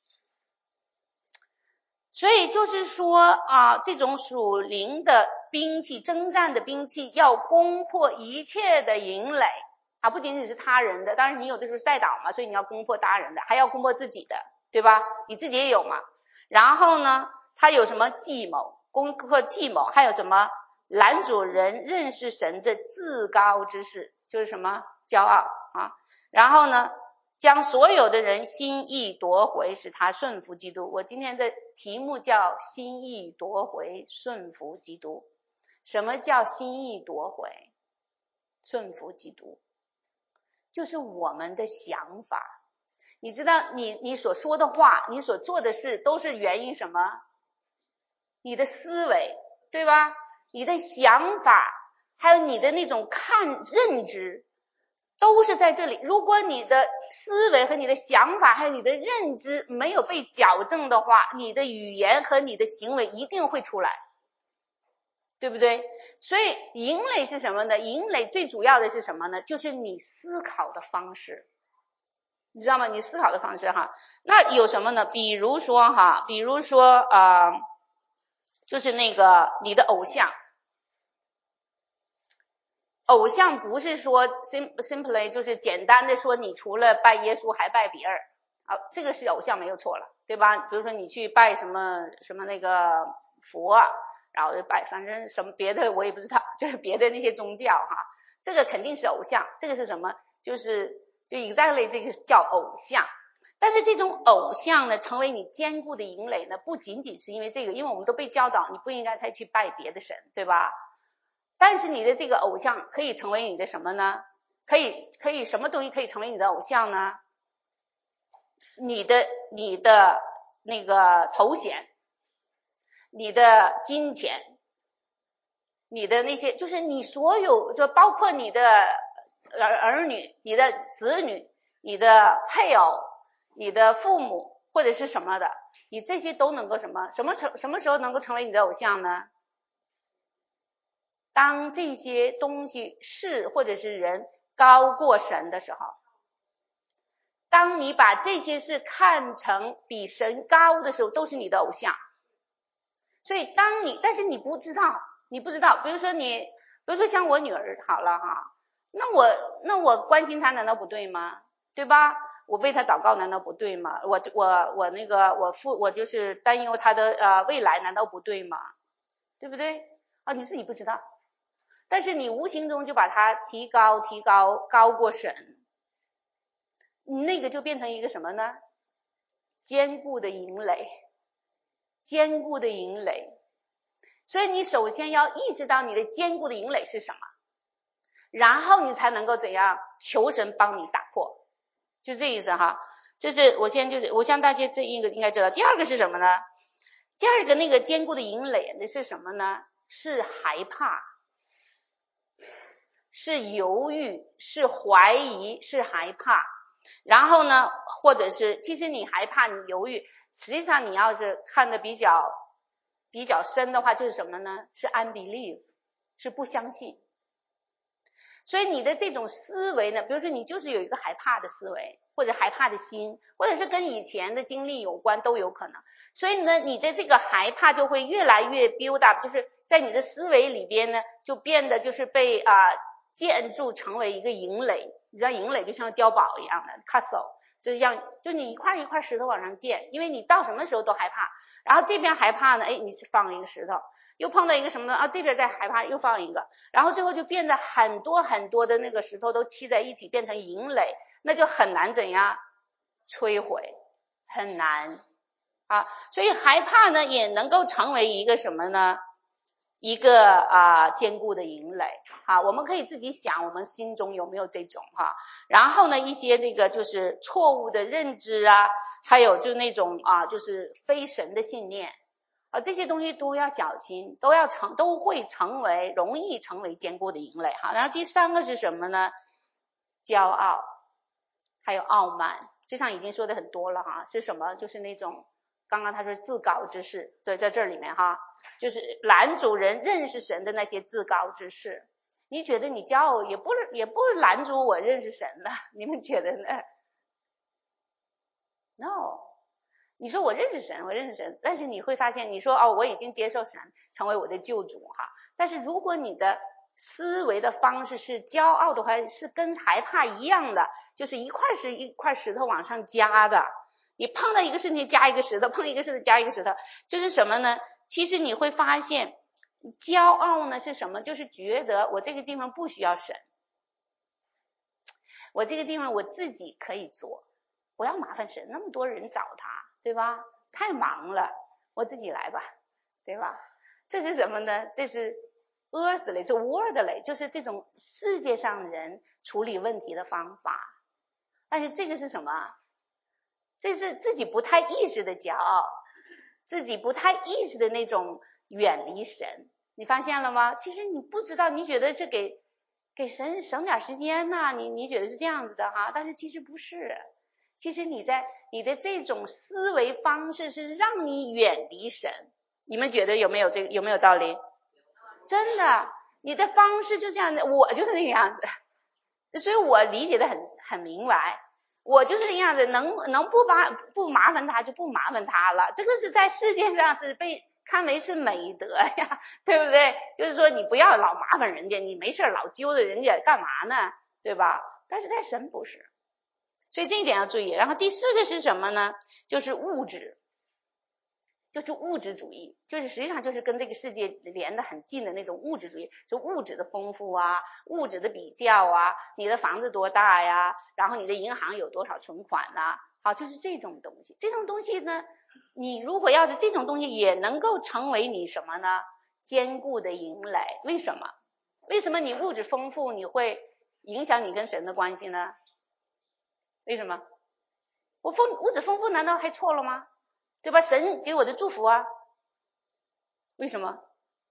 所以就是说啊，这种属灵的兵器，征战的兵器，要攻破一切的营垒啊，不仅仅是他人的，当然你有的时候是代祷嘛，所以你要攻破他人的，还要攻破自己的，对吧？你自己也有嘛。然后呢，他有什么计谋，攻破计谋，还有什么拦阻人认识神的自高之事，就是什么骄傲啊。然后呢，将所有的人心意夺回，使他顺服基督。我今天的题目叫心意夺回，顺服基督。什么叫心意夺回，顺服基督？就是我们的想法。你知道你你所说的话，你所做的事都是源于什么？你的思维，对吧？你的想法，还有你的那种看认知，都是在这里。如果你的思维和你的想法还有你的认知没有被矫正的话，你的语言和你的行为一定会出来，对不对？所以营垒是什么呢？营垒最主要的是什么呢？就是你思考的方式，你知道吗？你思考的方式哈。那有什么呢？比如说哈，比如说啊、呃，就是那个你的偶像。偶像不是说 simply 就是简单的说你除了拜耶稣还拜别人啊，这个是偶像没有错了，对吧？比如说你去拜什么什么那个佛，然后就拜反正什么别的我也不知道，就是别的那些宗教哈，这个肯定是偶像。这个是什么？就是就 exactly 这个叫偶像。但是这种偶像呢，成为你坚固的营垒呢，不仅仅是因为这个，因为我们都被教导你不应该再去拜别的神，对吧？但是你的这个偶像可以成为你的什么呢？可以可以什么东西可以成为你的偶像呢？你的你的那个头衔，你的金钱，你的那些，就是你所有，就包括你的儿儿女、你的子女、你的配偶、你的父母或者是什么的，你这些都能够什么？什么成什么时候能够成为你的偶像呢？当这些东西事或者是人高过神的时候，当你把这些事看成比神高的时候，都是你的偶像。所以当你但是你不知道你不知道比如说你比如说像我女儿好了哈，那我那我关心她难道不对吗？对吧？我为她祷告难道不对吗？我我我那个我父我就是担忧她的呃未来难道不对吗？对不对啊？你自己不知道，但是你无形中就把它提高提高高过神，那个就变成一个什么呢？坚固的营垒，坚固的营垒。所以你首先要意识到你的坚固的营垒是什么，然后你才能够怎样求神帮你打破，就这意思哈。这是我先就是我向大家这一个应该知道。第二个是什么呢？第二个那个坚固的营垒的是什么呢？是害怕，是犹豫，是怀疑，是害怕。然后呢，或者是其实你害怕你犹豫，实际上你要是看的比较比较深的话，就是什么呢？是 unbelief， 是不相信。所以你的这种思维呢，比如说你就是有一个害怕的思维，或者害怕的心，或者是跟以前的经历有关，都有可能。所以呢，你的这个害怕就会越来越 build up， 就是在你的思维里边呢，就变得就是被啊、呃、建筑成为一个营垒。你知道营垒就像碉堡一样的 castle， 就是像就是你一块一块石头往上垫，因为你到什么时候都害怕。然后这边害怕呢，哎，你放一个石头，又碰到一个什么呢？啊，这边再害怕，又放一个，然后最后就变得很多很多的那个石头都砌在一起，变成营垒，那就很难怎样摧毁，很难啊。所以害怕呢，也能够成为一个什么呢？一个啊、呃、坚固的营垒啊。我们可以自己想，我们心中有没有这种哈？然后呢，一些那个就是错误的认知啊，还有就那种啊，就是非神的信念。啊，这些东西都要小心，都要成，都会成为容易成为坚固的营垒哈。然后第三个是什么呢？骄傲，还有傲慢，这上已经说的很多了哈。是什么？就是那种刚刚他说自高之事，对，在这里面哈，就是拦阻人认识神的那些自高之事。你觉得你骄傲也不也不拦阻我认识神了，你们觉得呢 ？No。你说我认识神，我认识神，但是你会发现，你说哦，我已经接受神成为我的救主哈，但是如果你的思维的方式是骄傲的话，是跟害怕一样的，就是一块石一块石头往上加的。你碰到一个事情加一个石头，碰一个事情加一个石头，就是什么呢？其实你会发现，骄傲呢是什么？就是觉得我这个地方不需要神，我这个地方我自己可以做，不要麻烦神，那么多人找他，对吧？太忙了，我自己来吧，对吧？这是什么呢？这是 earthly， 是 worldly， 就是这种世界上人处理问题的方法。但是这个是什么？这是自己不太意识的骄傲，自己不太意识的那种远离神。你发现了吗？其实你不知道，你觉得是给给神省点时间呢、啊，你你觉得是这样子的哈，但是其实不是。其实你在你的这种思维方式是让你远离神。你们觉得有没有这个有没有道理？真的，你的方式就这样的，我就是那个样子，所以我理解的很很明白。我就是那样子，能能不麻不麻烦他就不麻烦他了，这个是在世界上是被看为是美德呀，对不对？就是说你不要老麻烦人家，你没事老揪着人家干嘛呢？对吧？但是在神不是，所以这一点要注意。然后第四个是什么呢？就是物质。就是物质主义，就是实际上就是跟这个世界连得很近的那种物质主义，就物质的丰富啊，物质的比较啊，你的房子多大呀，然后你的银行有多少存款呐，好，就是这种东西。这种东西呢，你如果要是这种东西也能够成为你什么呢？坚固的营垒。为什么？为什么你物质丰富你会影响你跟神的关系呢？为什么？我丰物质丰富难道还错了吗？对吧？神给我的祝福啊，为什么？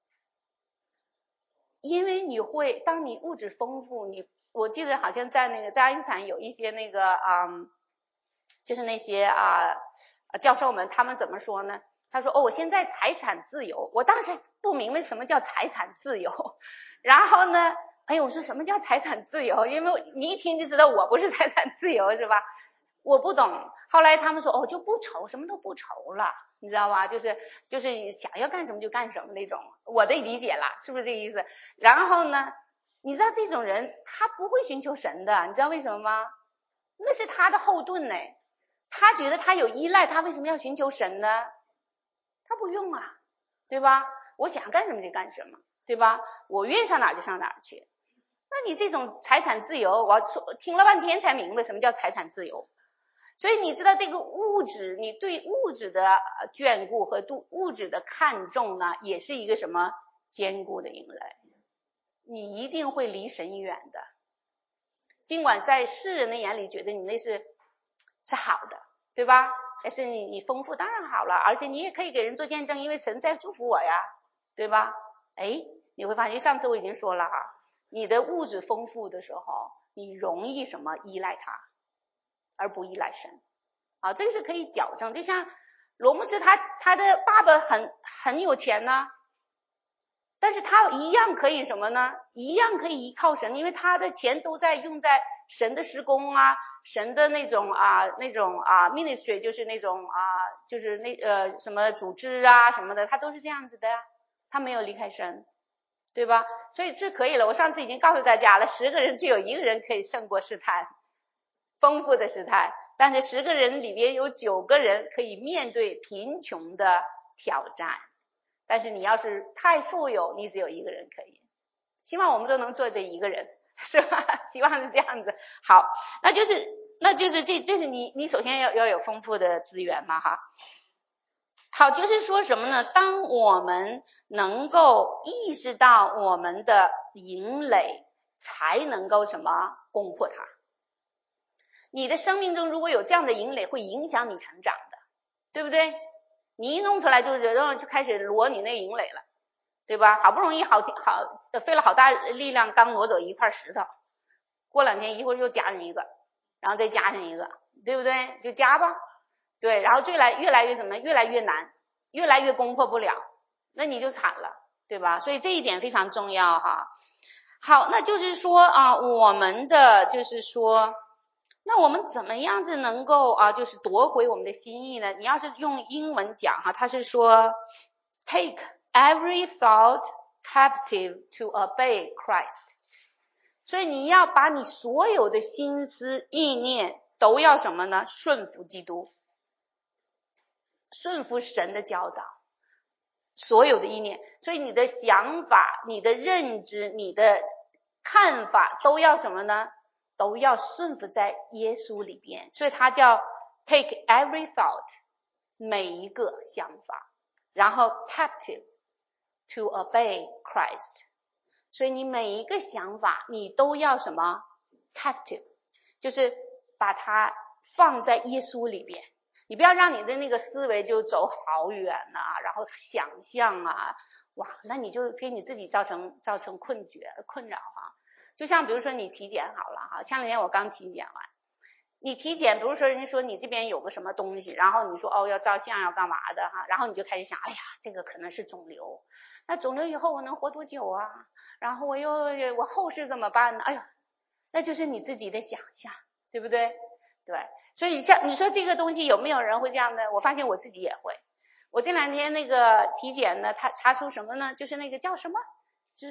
因为你会，当你物质丰富，你我记得好像在那个在爱因斯坦有一些那个嗯，就是那些啊教授们，他们怎么说呢？他说哦，我现在财产自由，我当时不明白什么叫财产自由，然后呢，哎我说什么叫财产自由？因为你一听就知道我不是财产自由是吧？我不懂，后来他们说哦就不愁，什么都不愁了，你知道吧？就是就是想要干什么就干什么那种，我的理解了，是不是这个意思？然后呢，你知道这种人他不会寻求神的，你知道为什么吗？那是他的后盾呢，他觉得他有依赖，他为什么要寻求神呢？他不用啊，对吧？我想干什么就干什么，对吧？我愿意上哪就上哪去。那你这种财产自由，我说听了半天才明白什么叫财产自由。所以你知道这个物质，你对物质的眷顾和对物质的看重呢，也是一个什么坚固的营垒。你一定会离神远的，尽管在世人的眼里觉得你那是是好的，对吧？但是你你丰富当然好了，而且你也可以给人做见证，因为神在祝福我呀，对吧？哎，你会发现上次我已经说了哈，你的物质丰富的时候，你容易什么依赖它而不依赖神啊，这个是可以矫正。就像罗牧师他他的爸爸很很有钱呢，但是他一样可以什么呢？一样可以依靠神，因为他的钱都在用在神的施工啊，神的那种啊那种啊 ministry， 就是那种啊就是那呃什么组织啊什么的，他都是这样子的呀，他没有离开神，对吧？所以这可以了。我上次已经告诉大家了，十个人只有一个人可以胜过试探，丰富的试探，但是十个人里边有九个人可以面对贫穷的挑战。但是你要是太富有，你只有一个人可以。希望我们都能做这一个人，是吧？希望是这样子。好，那就是那就是这这是你你首先要要有丰富的资源嘛哈。好，就是说什么呢？当我们能够意识到我们的营垒，才能够什么攻破它。你的生命中如果有这样的营垒，会影响你成长的，对不对？你一弄出来就然后就开始挪你那营垒了，对吧？好不容易好好费了好大力量，刚挪走一块石头，过两天一会儿又加上一个，然后再加上一个，对不对？就加吧，对，然后越来越来越什么，越来越难，越来越攻破不了，那你就惨了，对吧？所以这一点非常重要哈。好，那就是说啊，我们的就是说。那我们怎么样子能够啊，就是夺回我们的心意呢？你要是用英文讲哈，它是说 take every thought captive to obey Christ。 所以你要把你所有的心思意念都要什么呢？顺服基督，顺服神的教导，所有的意念。所以你的想法，你的认知，你的看法都要什么呢？都要顺服在耶稣里边。所以它叫 take every thought， 每一个想法，然后 captive to obey Christ。 所以你每一个想法你都要什么？ captive， 就是把它放在耶稣里边。你不要让你的那个思维就走好远啊，然后想象啊，哇，那你就给你自己造成造成困觉困扰哈。就像比如说你体检好了哈，前两天我刚体检完，你体检比如说人家说你这边有个什么东西，然后你说哦要照相要干嘛的哈，然后你就开始想，哎呀这个可能是肿瘤，那肿瘤以后我能活多久啊？然后我又我后事怎么办呢？哎呀，那就是你自己的想象，对不对？对，所以像你说这个东西有没有人会这样的？我发现我自己也会。我这两天那个体检呢，他查出什么呢？就是那个叫什么？就是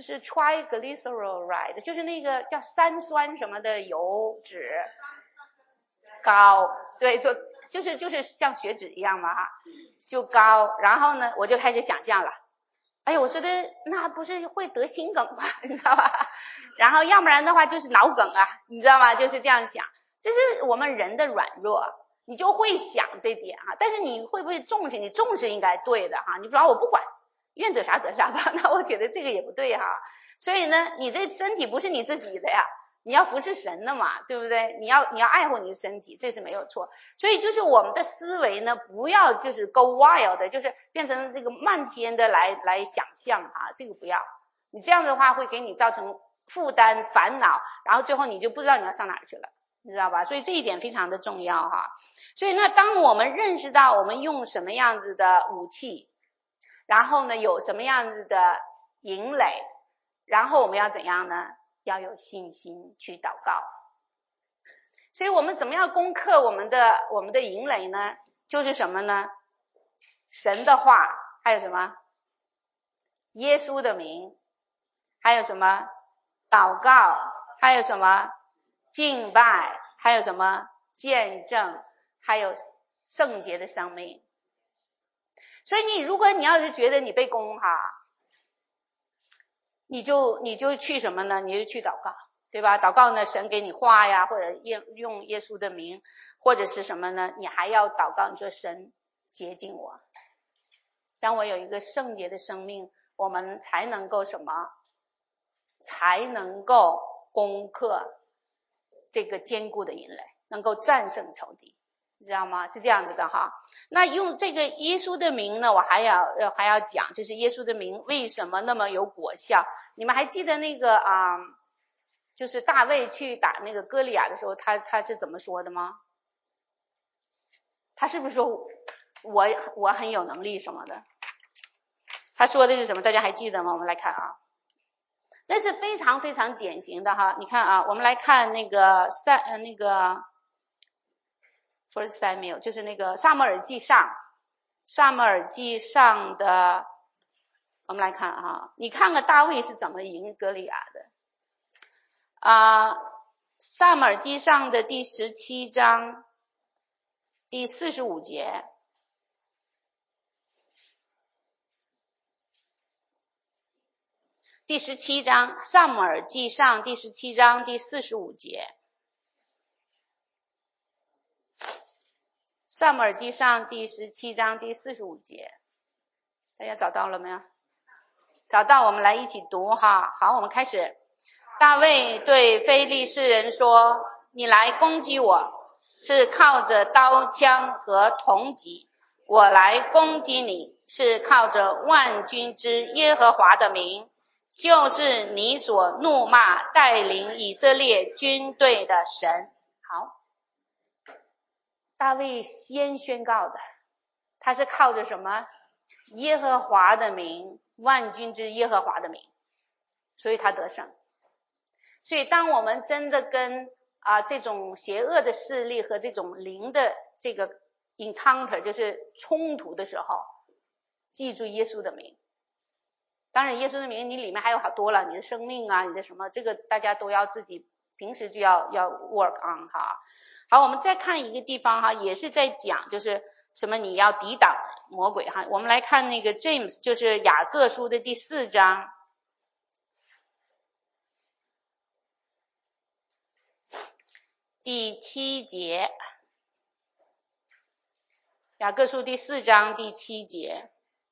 triglyceride， 就是那个叫三酸什么的油脂高，对，就就是就是像血脂一样嘛哈，就高。然后呢，我就开始想象了，哎呀，我说的那不是会得心梗吗？你知道吧？然后要不然的话就是脑梗啊，你知道吗？就是这样想。这是我们人的软弱，你就会想这点哈。但是你会不会重视？你重视应该对的哈。你说我不管，愿得啥得啥吧，那我觉得这个也不对哈。所以呢，你这身体不是你自己的呀，你要服侍神的嘛，对不对？你要你要爱护你的身体，这是没有错。所以就是我们的思维呢，不要就是 go wild 的，就是变成这个漫天的来来想象哈，这个不要。你这样的话会给你造成负担、烦恼，然后最后你就不知道你要上哪儿去了。你知道吧？所以这一点非常的重要哈。所以呢，当我们认识到我们用什么样子的武器，然后呢有什么样子的营垒，然后我们要怎样呢？要有信心去祷告。所以我们怎么样攻克我们的我们的营垒呢？就是什么呢？神的话，还有什么？耶稣的名，还有什么？祷告，还有什么？敬拜，还有什么？见证，还有圣洁的生命。所以你如果你要是觉得你被攻哈，你就你就去什么呢？你就去祷告，对吧？祷告呢，神给你话呀，或者用耶稣的名，或者是什么呢？你还要祷告，你说神洁净我，让我有一个圣洁的生命，我们才能够什么？才能够攻克这个坚固的营垒，能够战胜仇敌，你知道吗？是这样子的哈。那用这个耶稣的名呢，我还要呃还要讲，就是耶稣的名为什么那么有果效？你们还记得那个啊、嗯，就是大卫去打那个歌利亚的时候，他他是怎么说的吗？他是不是说我我很有能力什么的？他说的是什么？大家还记得吗？我们来看啊。那是非常非常典型的哈，你看啊，我们来看那个三呃那个 First Samuel， 就是那个撒母耳记上，撒母耳记上的，我们来看啊，你看看大卫是怎么赢歌利亚的啊？撒母耳记上的第十七章第四十五节。第十七章，撒母耳记上第十七章第四十五节。撒母耳记上第十七章第四十五节，大家找到了没有？找到，我们来一起读哈。好，我们开始。大卫对非利士人说：“你来攻击我，是靠着刀枪和铜戟；我来攻击你，是靠着万军之耶和华的名。”就是你所怒骂带领以色列军队的神。好，大卫先宣告的，他是靠着什么？耶和华的名，万军之耶和华的名，所以他得胜。所以当我们真的跟啊这种邪恶的势力和这种灵的这个 encounter 就是冲突的时候，记住耶稣的名， 当然耶稣的名你里面还有好多了，你的生命啊，你的什么，这个大家都要自己平时就要要 work on 哈。好，我们再看一个地方哈，也是在讲就是什么你要抵挡魔鬼哈。我们来看那个 James， 就是雅各书的第四章第七节，雅各书第四章第七节。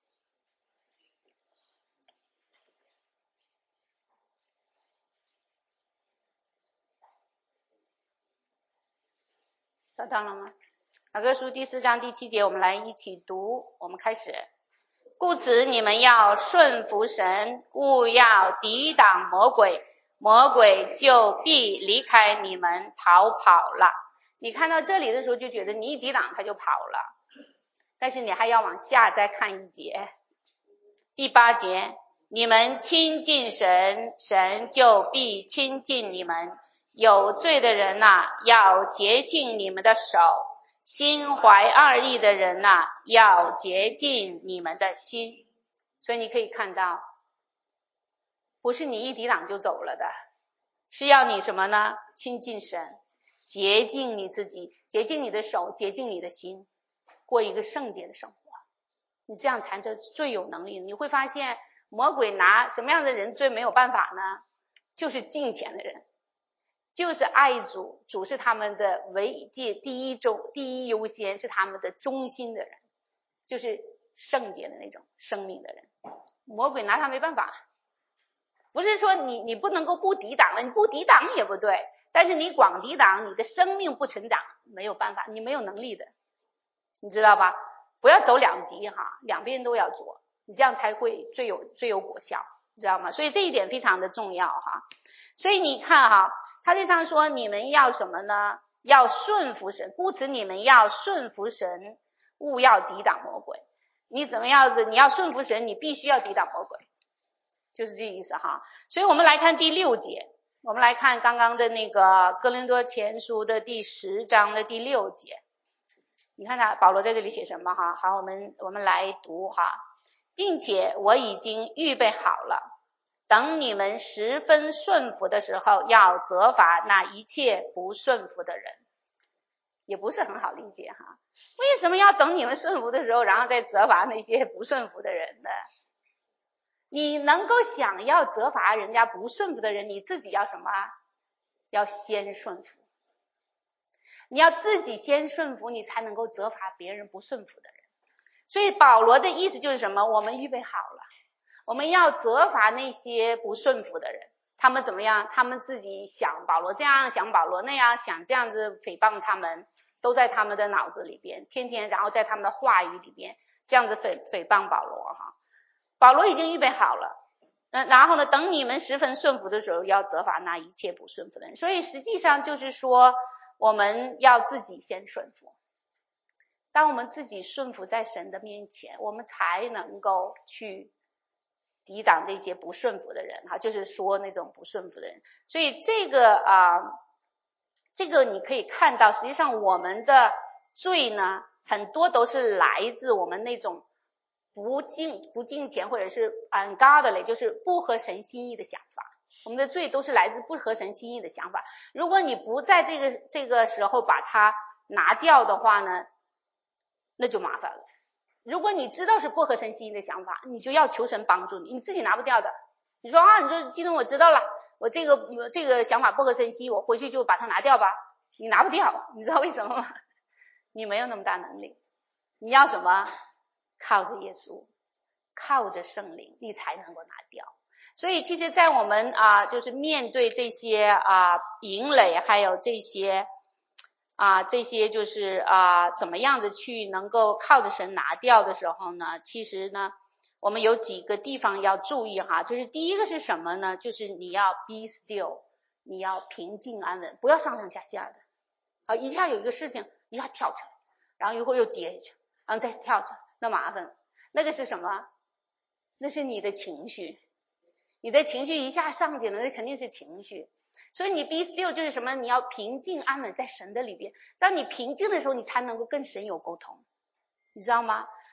找到了吗？雅各书第四章第七节，我们来一起读，我们开始。故此你们要顺服神，勿要抵挡魔鬼，魔鬼就必离开你们逃跑了。你看到这里的时候就觉得你一抵挡他就跑了，但是你还要往下再看一节，第八节，你们亲近神，神就必亲近你们。有罪的人呐、啊，要洁净你们的手；心怀二意的人呐、啊，要洁净你们的心。所以你可以看到，不是你一抵挡就走了的，是要你什么呢？亲近神，洁净你自己，洁净你的手，洁净你的心，过一个圣洁的生活。你这样才是最有能力的。你会发现魔鬼拿什么样的人最没有办法呢？就是敬虔的人，就是爱主，主是他们的唯第第一中第一优先，是他们的中心的人，就是圣洁的那种生命的人。魔鬼拿他没办法，不是说你你不能够不抵挡了，你不抵挡也不对，但是你光抵挡，你的生命不成长，没有办法，你没有能力的，你知道吧？不要走两极哈，两边都要做，你这样才会最有最有果效，你知道吗？所以这一点非常的重要哈。所以你看哈，他这上说你们要什么呢？要顺服神，故此你们要顺服神，勿要抵挡魔鬼。你怎么样子？你要顺服神，你必须要抵挡魔鬼，就是这意思哈。所以我们来看第六节，我们来看刚刚的那个哥林多前书的第十章的第六节。你看他保罗在这里写什么哈？好，我们我们来读哈，并且我已经预备好了，等你们十分顺服的时候，要责罚那一切不顺服的人。也不是很好理解哈，为什么要等你们顺服的时候，然后再责罚那些不顺服的人呢？你能够想要责罚人家不顺服的人，你自己要什么？要先顺服。你要自己先顺服，你才能够责罚别人不顺服的人。所以保罗的意思就是什么？我们预备好了，我们要责罚那些不顺服的人。他们怎么样？他们自己想保罗这样，想保罗那样，想这样子诽谤他们，都在他们的脑子里边，天天然后在他们的话语里边这样子诽诽谤保罗哈。保罗已经预备好了，嗯，然后呢，等你们十分顺服的时候，要责罚那一切不顺服的人。所以实际上就是说，我们要自己先顺服。当我们自己顺服在神的面前，我们才能够去抵挡这些不顺服的人哈，就是说那种不顺服的人。所以这个啊、呃，这个你可以看到，实际上我们的罪呢，很多都是来自我们那种不敬不敬虔，或者是 ungodly， 就是不合神心意的想法。我们的罪都是来自不合神心意的想法。如果你不在这个这个时候把它拿掉的话呢，那就麻烦了。如果你知道是不合神心意的想法，你就要求神帮助你，你自己拿不掉的。你说啊，你说基督我知道了，我这个这个想法不合神心意，我回去就把它拿掉吧。你拿不掉，你知道为什么吗？你没有那么大能力。你要什么？靠着耶稣，靠着圣灵，你才能够拿掉。所以其实在我们啊，就是面对这些啊营垒，还有这些啊这些就是啊怎么样子去能够靠着神拿掉的时候呢，其实呢我们有几个地方要注意哈。就是第一个是什么呢？就是你要 be still， 你要平静安稳，不要上上下下的啊，一下有一个事情一下跳起来，然后一会儿又跌下去，然后再跳起来，那麻烦了。那个是什么？那是你的情绪，你的情绪一下上去了，那肯定是情绪。所以你 be still 就是什么？你要平静安稳在神的里边。当你平静的时候，你才能够跟神有沟通，你知道吗？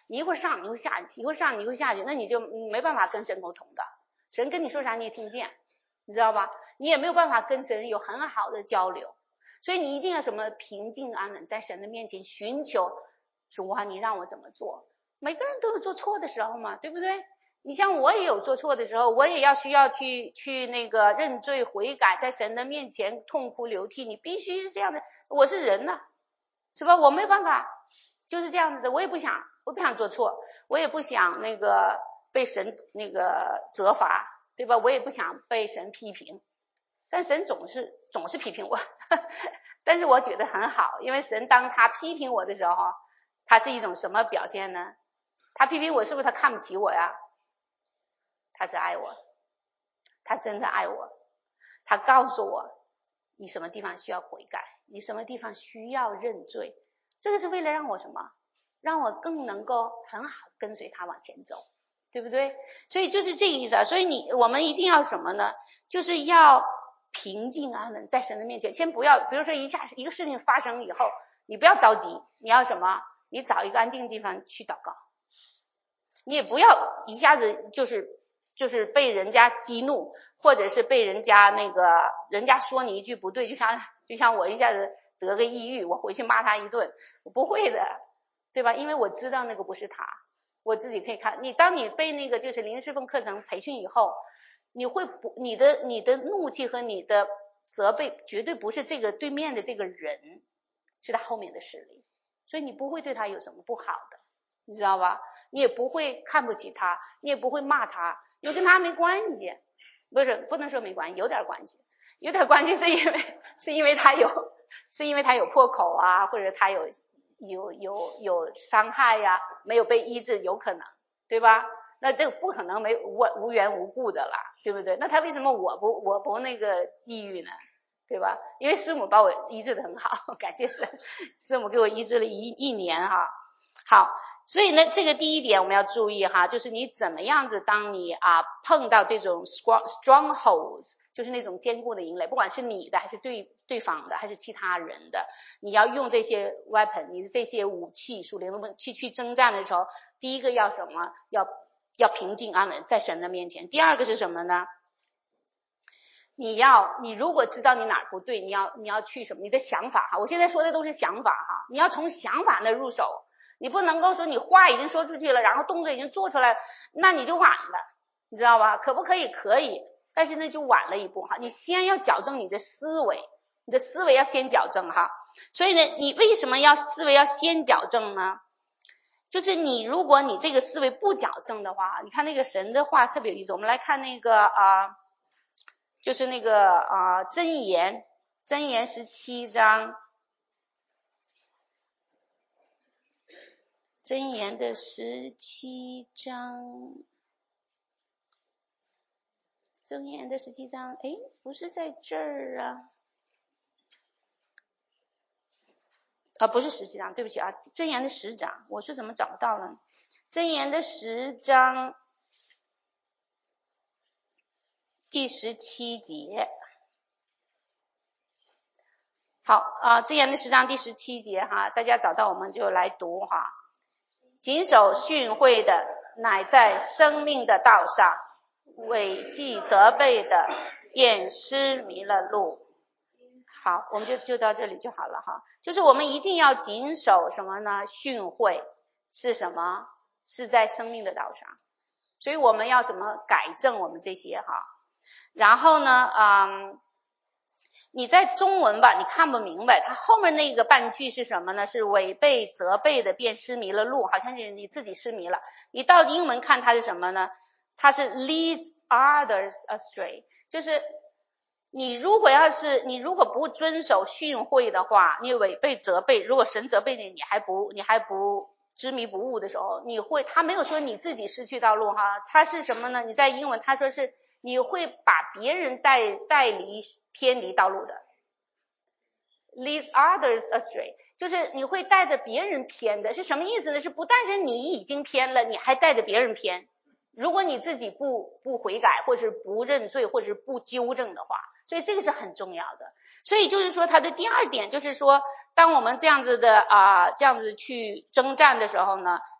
你一会儿上你会下去，一会儿上你会下去，那你就没办法跟神沟通的，神跟你说啥你也听不见，你知道吧？你也没有办法跟神有很好的交流，所以你一定要什么平静安稳，在神的面前寻求主啊，你让我怎么做？每个人都有做错的时候嘛，对不对？你像我也有做错的时候，我也要需要去去那个认罪悔改，在神的面前痛哭流涕，你必须是这样的。我是人呐、啊，是吧？我没办法，就是这样子的。我也不想，我不想做错，我也不想那个被神那个责罚，对吧？我也不想被神批评，但神总是总是批评我，但是我觉得很好，因为神当他批评我的时候，他是一种什么表现呢？他批评我是不是他看不起我呀？他只爱我，他真的爱我，他告诉我你什么地方需要悔改，你什么地方需要认罪，这个是为了让我什么？让我更能够很好跟随他往前走，对不对？所以就是这个意思啊。所以你我们一定要什么呢？就是要平静安稳，在神的面前，先不要，比如说一下一个事情发生以后，你不要着急，你要什么？你找一个安静的地方去祷告，你也不要一下子就是就是被人家激怒，或者是被人家那个人家说你一句不对，就像就像我一下子得个抑郁，我回去骂他一顿，我不会的，对吧？因为我知道那个不是他，我自己可以看。你当你被那个就是灵侍奉课程培训以后，你会不你的你的怒气和你的责备绝对不是这个对面的这个人，是他后面的势力，所以你不会对他有什么不好的，你知道吧？你也不会看不起他，你也不会骂他，因为跟他没关系，不是不能说没关系，有点关系，有点关系是因为是因为他有是因为他有破口啊，或者他有有有有伤害呀、啊，没有被医治，有可能，对吧？那这个不可能没无无缘无故的啦，对不对？那他为什么我不我不那个抑郁呢？对吧？因为师母把我医治得很好，感谢神，师母给我医治了一一年哈。好，所以呢，这个第一点我们要注意哈，就是你怎么样子，当你啊碰到这种 strongholds， 就是那种坚固的营垒，不管是你的还是对对方的还是其他人的，你要用这些 weapon， 你的这些武器属灵的武器去征战的时候，第一个要什么？要要平静安稳，在神的面前。第二个是什么呢？你要你如果知道你哪儿不对，你要你要去什么？你的想法哈，我现在说的都是想法哈，你要从想法那入手。你不能够说你话已经说出去了，然后动作已经做出来了，那你就晚了，你知道吧？可不可以？可以，但是那就晚了一步哈。你先要矫正你的思维，你的思维要先矫正哈。所以呢，你为什么要思维要先矫正呢？就是你如果你这个思维不矫正的话，你看那个神的话特别有意思。我们来看那个啊、呃，就是那个啊箴言，箴言十七章。箴言的十七章，箴言的十七章，诶，不是在这儿啊，啊，不是十七章，对不起啊，箴言的十章，我是怎么找不到了？箴言的十章第十七节，好啊，箴言的十章第十七节哈，大家找到我们就来读哈。谨守训诲的，乃在生命的道上；违纪责备的，便失迷了路。好，我们就就到这里就好了哈。就是我们一定要谨守什么呢？训诲是什么？是在生命的道上，所以我们要什么改正我们这些哈。然后呢，嗯。你在中文吧，你看不明白，它后面那个半句是什么呢？是违背责备的，便失迷了路，好像是你自己失迷了。你到英文看它是什么呢？它是 leads others astray， 就是你如果要是你如果不遵守训诲的话，你违背责备，如果神责备你，你还不你还不执迷不悟的时候，你会他没有说你自己失去道路哈，他是什么呢？你在英文他说是你会把别人带带离偏离道路的 leads others astray， 就是你会带着别人偏的，是什么意思呢？是不但是你已经偏了，你还带着别人偏，如果你自己不不悔改或是不认罪或是不纠正的话，所以这个是很重要的。所以就是说它的第二点就是说，当我们这样子的啊、呃、这样子去征战的时候呢，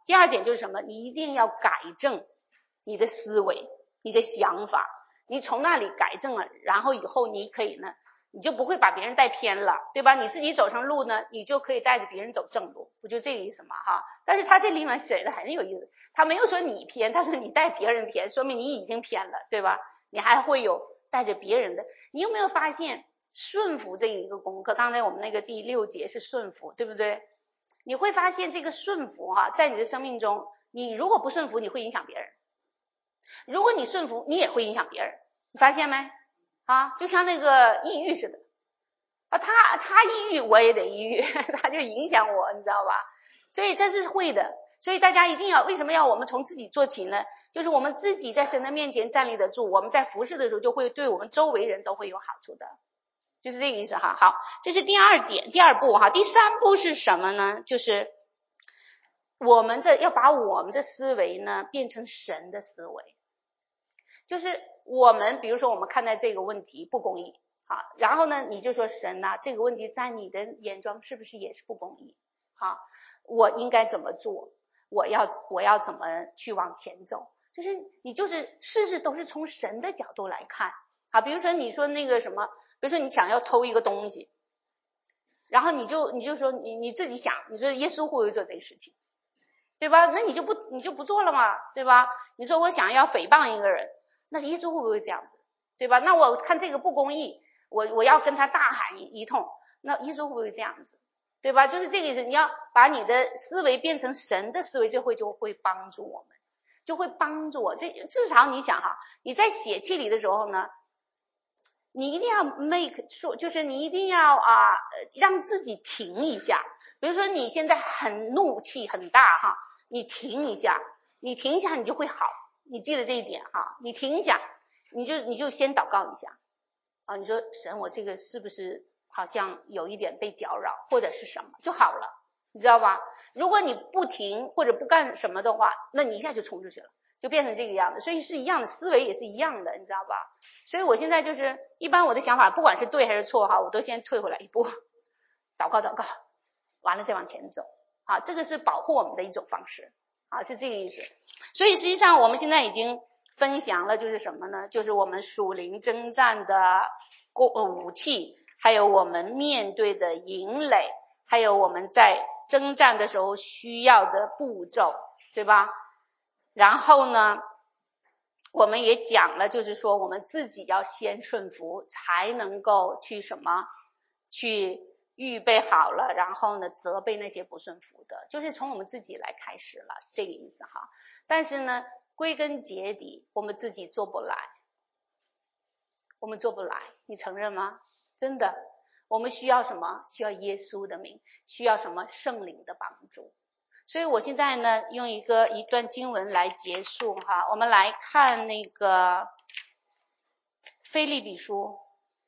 第二点就是什么？你一定要改正你的思维，你的想法，你从那里改正了，然后以后你可以呢，你就不会把别人带偏了，对吧？你自己走上路呢，你就可以带着别人走正路，不就这个意思吗？哈，但是他这里面写的很有意思，他没有说你偏，他说你带别人偏，说明你已经偏了，对吧？你还会有带着别人的。你有没有发现顺服这一个功课？刚才我们那个第六节是顺服，对不对？你会发现这个顺服哈、啊，在你的生命中，你如果不顺服，你会影响别人；如果你顺服，你也会影响别人。你发现没？啊，就像那个抑郁似的啊，他他抑郁，我也得抑郁，他就影响我，你知道吧？所以这是会的。所以大家一定要，为什么要我们从自己做起呢？就是我们自己在神的面前站立得住，我们在服侍的时候就会对我们周围人都会有好处的。就是这个意思哈。好，这是第二点，第二步哈。第三步是什么呢？就是我们的要把我们的思维呢变成神的思维。就是我们比如说我们看待这个问题不公义啊，然后呢你就说神呐、啊，这个问题在你的眼中是不是也是不公义啊？我应该怎么做？我要我要怎么去往前走？就是你就是事事都是从神的角度来看啊。比如说你说那个什么，比如说你想要偷一个东西，然后你就你就说你你自己想，你说耶稣会不会做这个事情，对吧？那你就不你就不做了嘛，对吧？你说我想要诽谤一个人，那耶稣会不会这样子，对吧？那我看这个不公义，我我要跟他大喊一一通，那耶稣会不会这样子，对吧？就是这个意思。你要把你的思维变成神的思维，这会就会帮助我们，就会帮助我。这至少你想哈，你在血气里的时候呢，你一定要 make 说，就是你一定要啊、呃，让自己停一下。比如说你现在很怒气很大哈，你停一下，你停一下你就会好。你记得这一点哈，你停一下，你就你就先祷告一下啊，你说神，我这个是不是好像有一点被搅扰，或者是什么就好了，你知道吧？如果你不停或者不干什么的话，那你一下就冲出去了，就变成这个样子。所以是一样的，思维也是一样的，你知道吧？所以我现在就是一般我的想法不管是对还是错哈，我都先退回来一步，祷告祷告，完了再往前走啊，这个是保护我们的一种方式啊，是这个意思。所以实际上我们现在已经分享了，就是什么呢？就是我们属灵征战的武器，还有我们面对的营垒，还有我们在征战的时候需要的步骤，对吧？然后呢我们也讲了，就是说我们自己要先顺服，才能够去什么去预备好了，然后呢责备那些不顺服的，就是从我们自己来开始了，是这个意思哈。但是呢归根结底我们自己做不来，我们做不来，你承认吗？真的，我们需要什么？需要耶稣的名，需要什么？圣灵的帮助。所以我现在呢用一个一段经文来结束哈，我们来看那个腓立比书，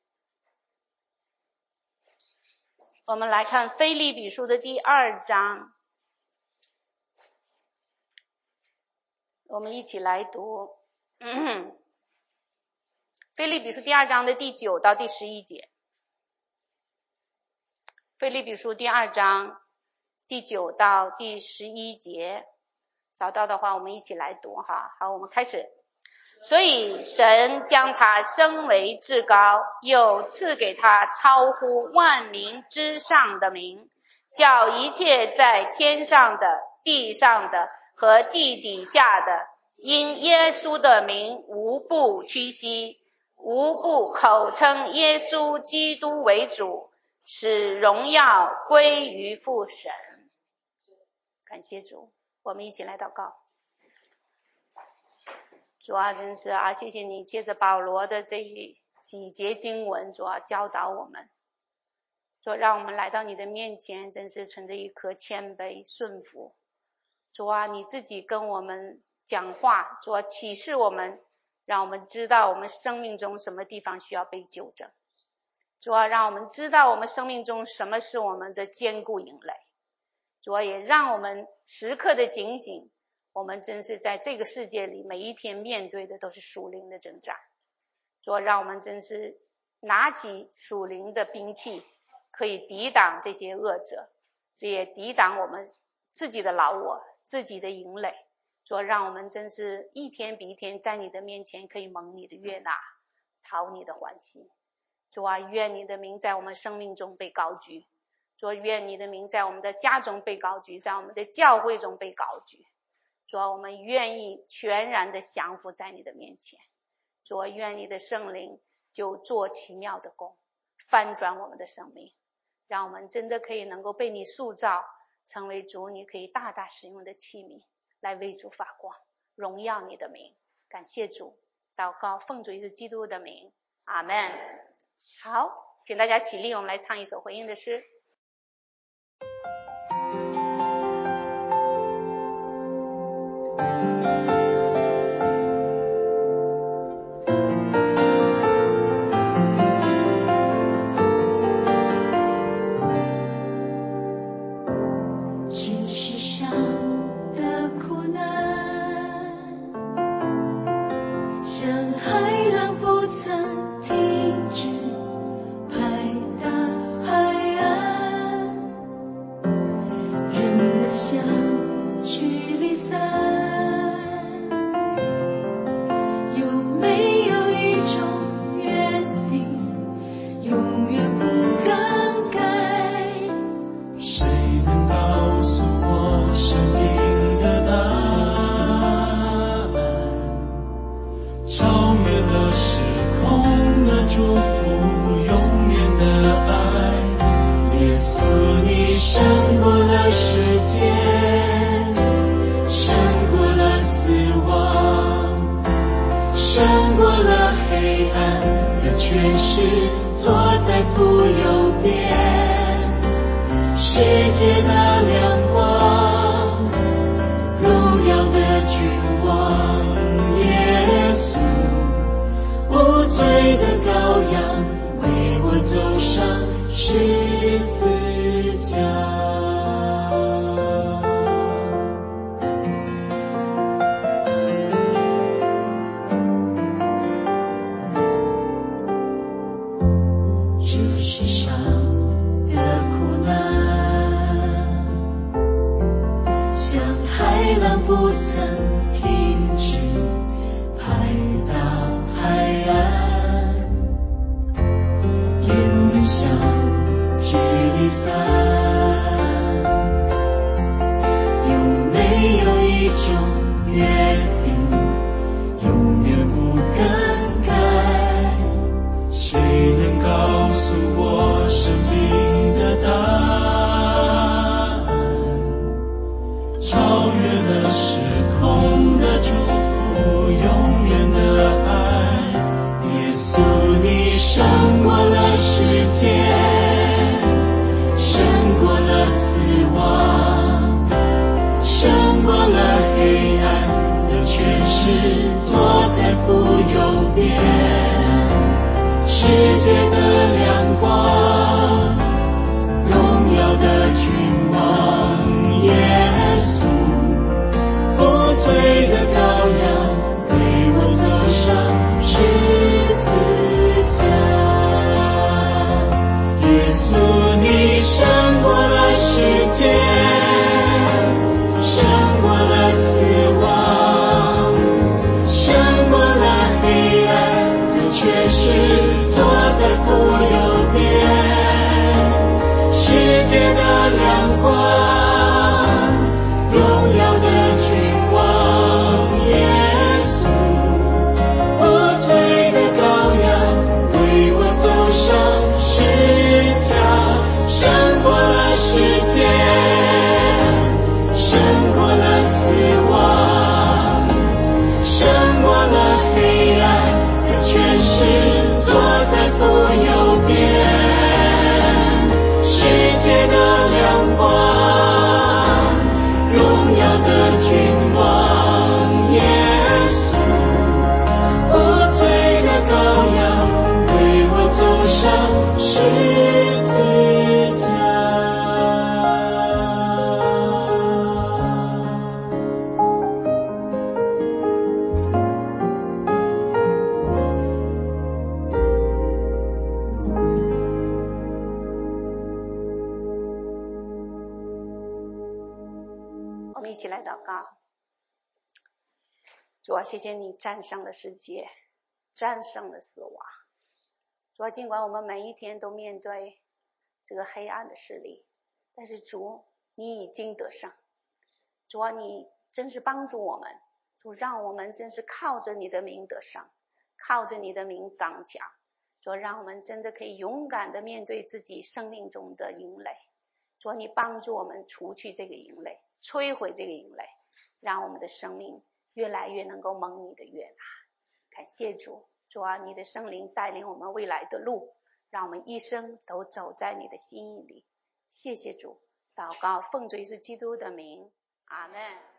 我们来看腓立比书的第二章，我们一起来读腓立比书第二章的第九到第十一节。腓立比书第二章第九到第十一节，找到的话我们一起来读哈。好，我们开始。所以神将他升为至高，又赐给他超乎万民之上的名，叫一切在天上的、地上的和地底下的，因耶稣的名无不屈膝，无不口称耶稣基督为主，使荣耀归于父神。感谢主，我们一起来祷告。主啊，真是啊，谢谢你借着保罗的这几节经文，主啊教导我们，主让我们来到你的面前，真是存着一颗谦卑顺服。主啊，你自己跟我们讲话，主啊启示我们，让我们知道我们生命中什么地方需要被纠正。主啊，让我们知道我们生命中什么是我们的坚固营垒。主啊，也让我们时刻的警醒，我们真是在这个世界里每一天面对的都是属灵的征战。主啊，让我们真是拿起属灵的兵器，可以抵挡这些恶者，这也抵挡我们自己的老我， 自己的营垒。主啊，让我们真是一天比一天在你的面前可以蒙你的悦纳，讨你的欢喜。主啊，愿你的名在我们生命中被高举。主啊，愿你的名在我们的家中被高举，在我们的教会中被高举。主啊，我们愿意全然的降服在你的面前。主啊，愿你的圣灵就做奇妙的工，翻转我们的生命，让我们真的可以能够被你塑造，成为主你可以大大使用的器皿，来为主发光，荣耀你的名。感谢主，祷告奉主耶稣基督的名，阿们。好，请大家起立，我们来唱一首回应的诗。 这世上的苦难主啊，谢谢你战胜了世界，战胜了死亡。主啊，尽管我们每一天都面对这个黑暗的势力，但是主，你已经得胜。主啊，你真是帮助我们，主让我们真是靠着你的名得胜，靠着你的名刚强。主，让我们真的可以勇敢的面对自己生命中的营垒。主，你帮助我们除去这个营垒，摧毁这个营垒，让我们的生命越来越能够蒙你的悦纳。感谢主，主啊，你的圣灵带领我们未来的路，让我们一生都走在你的心意里。谢谢主，祷告奉主耶稣基督的名，阿们。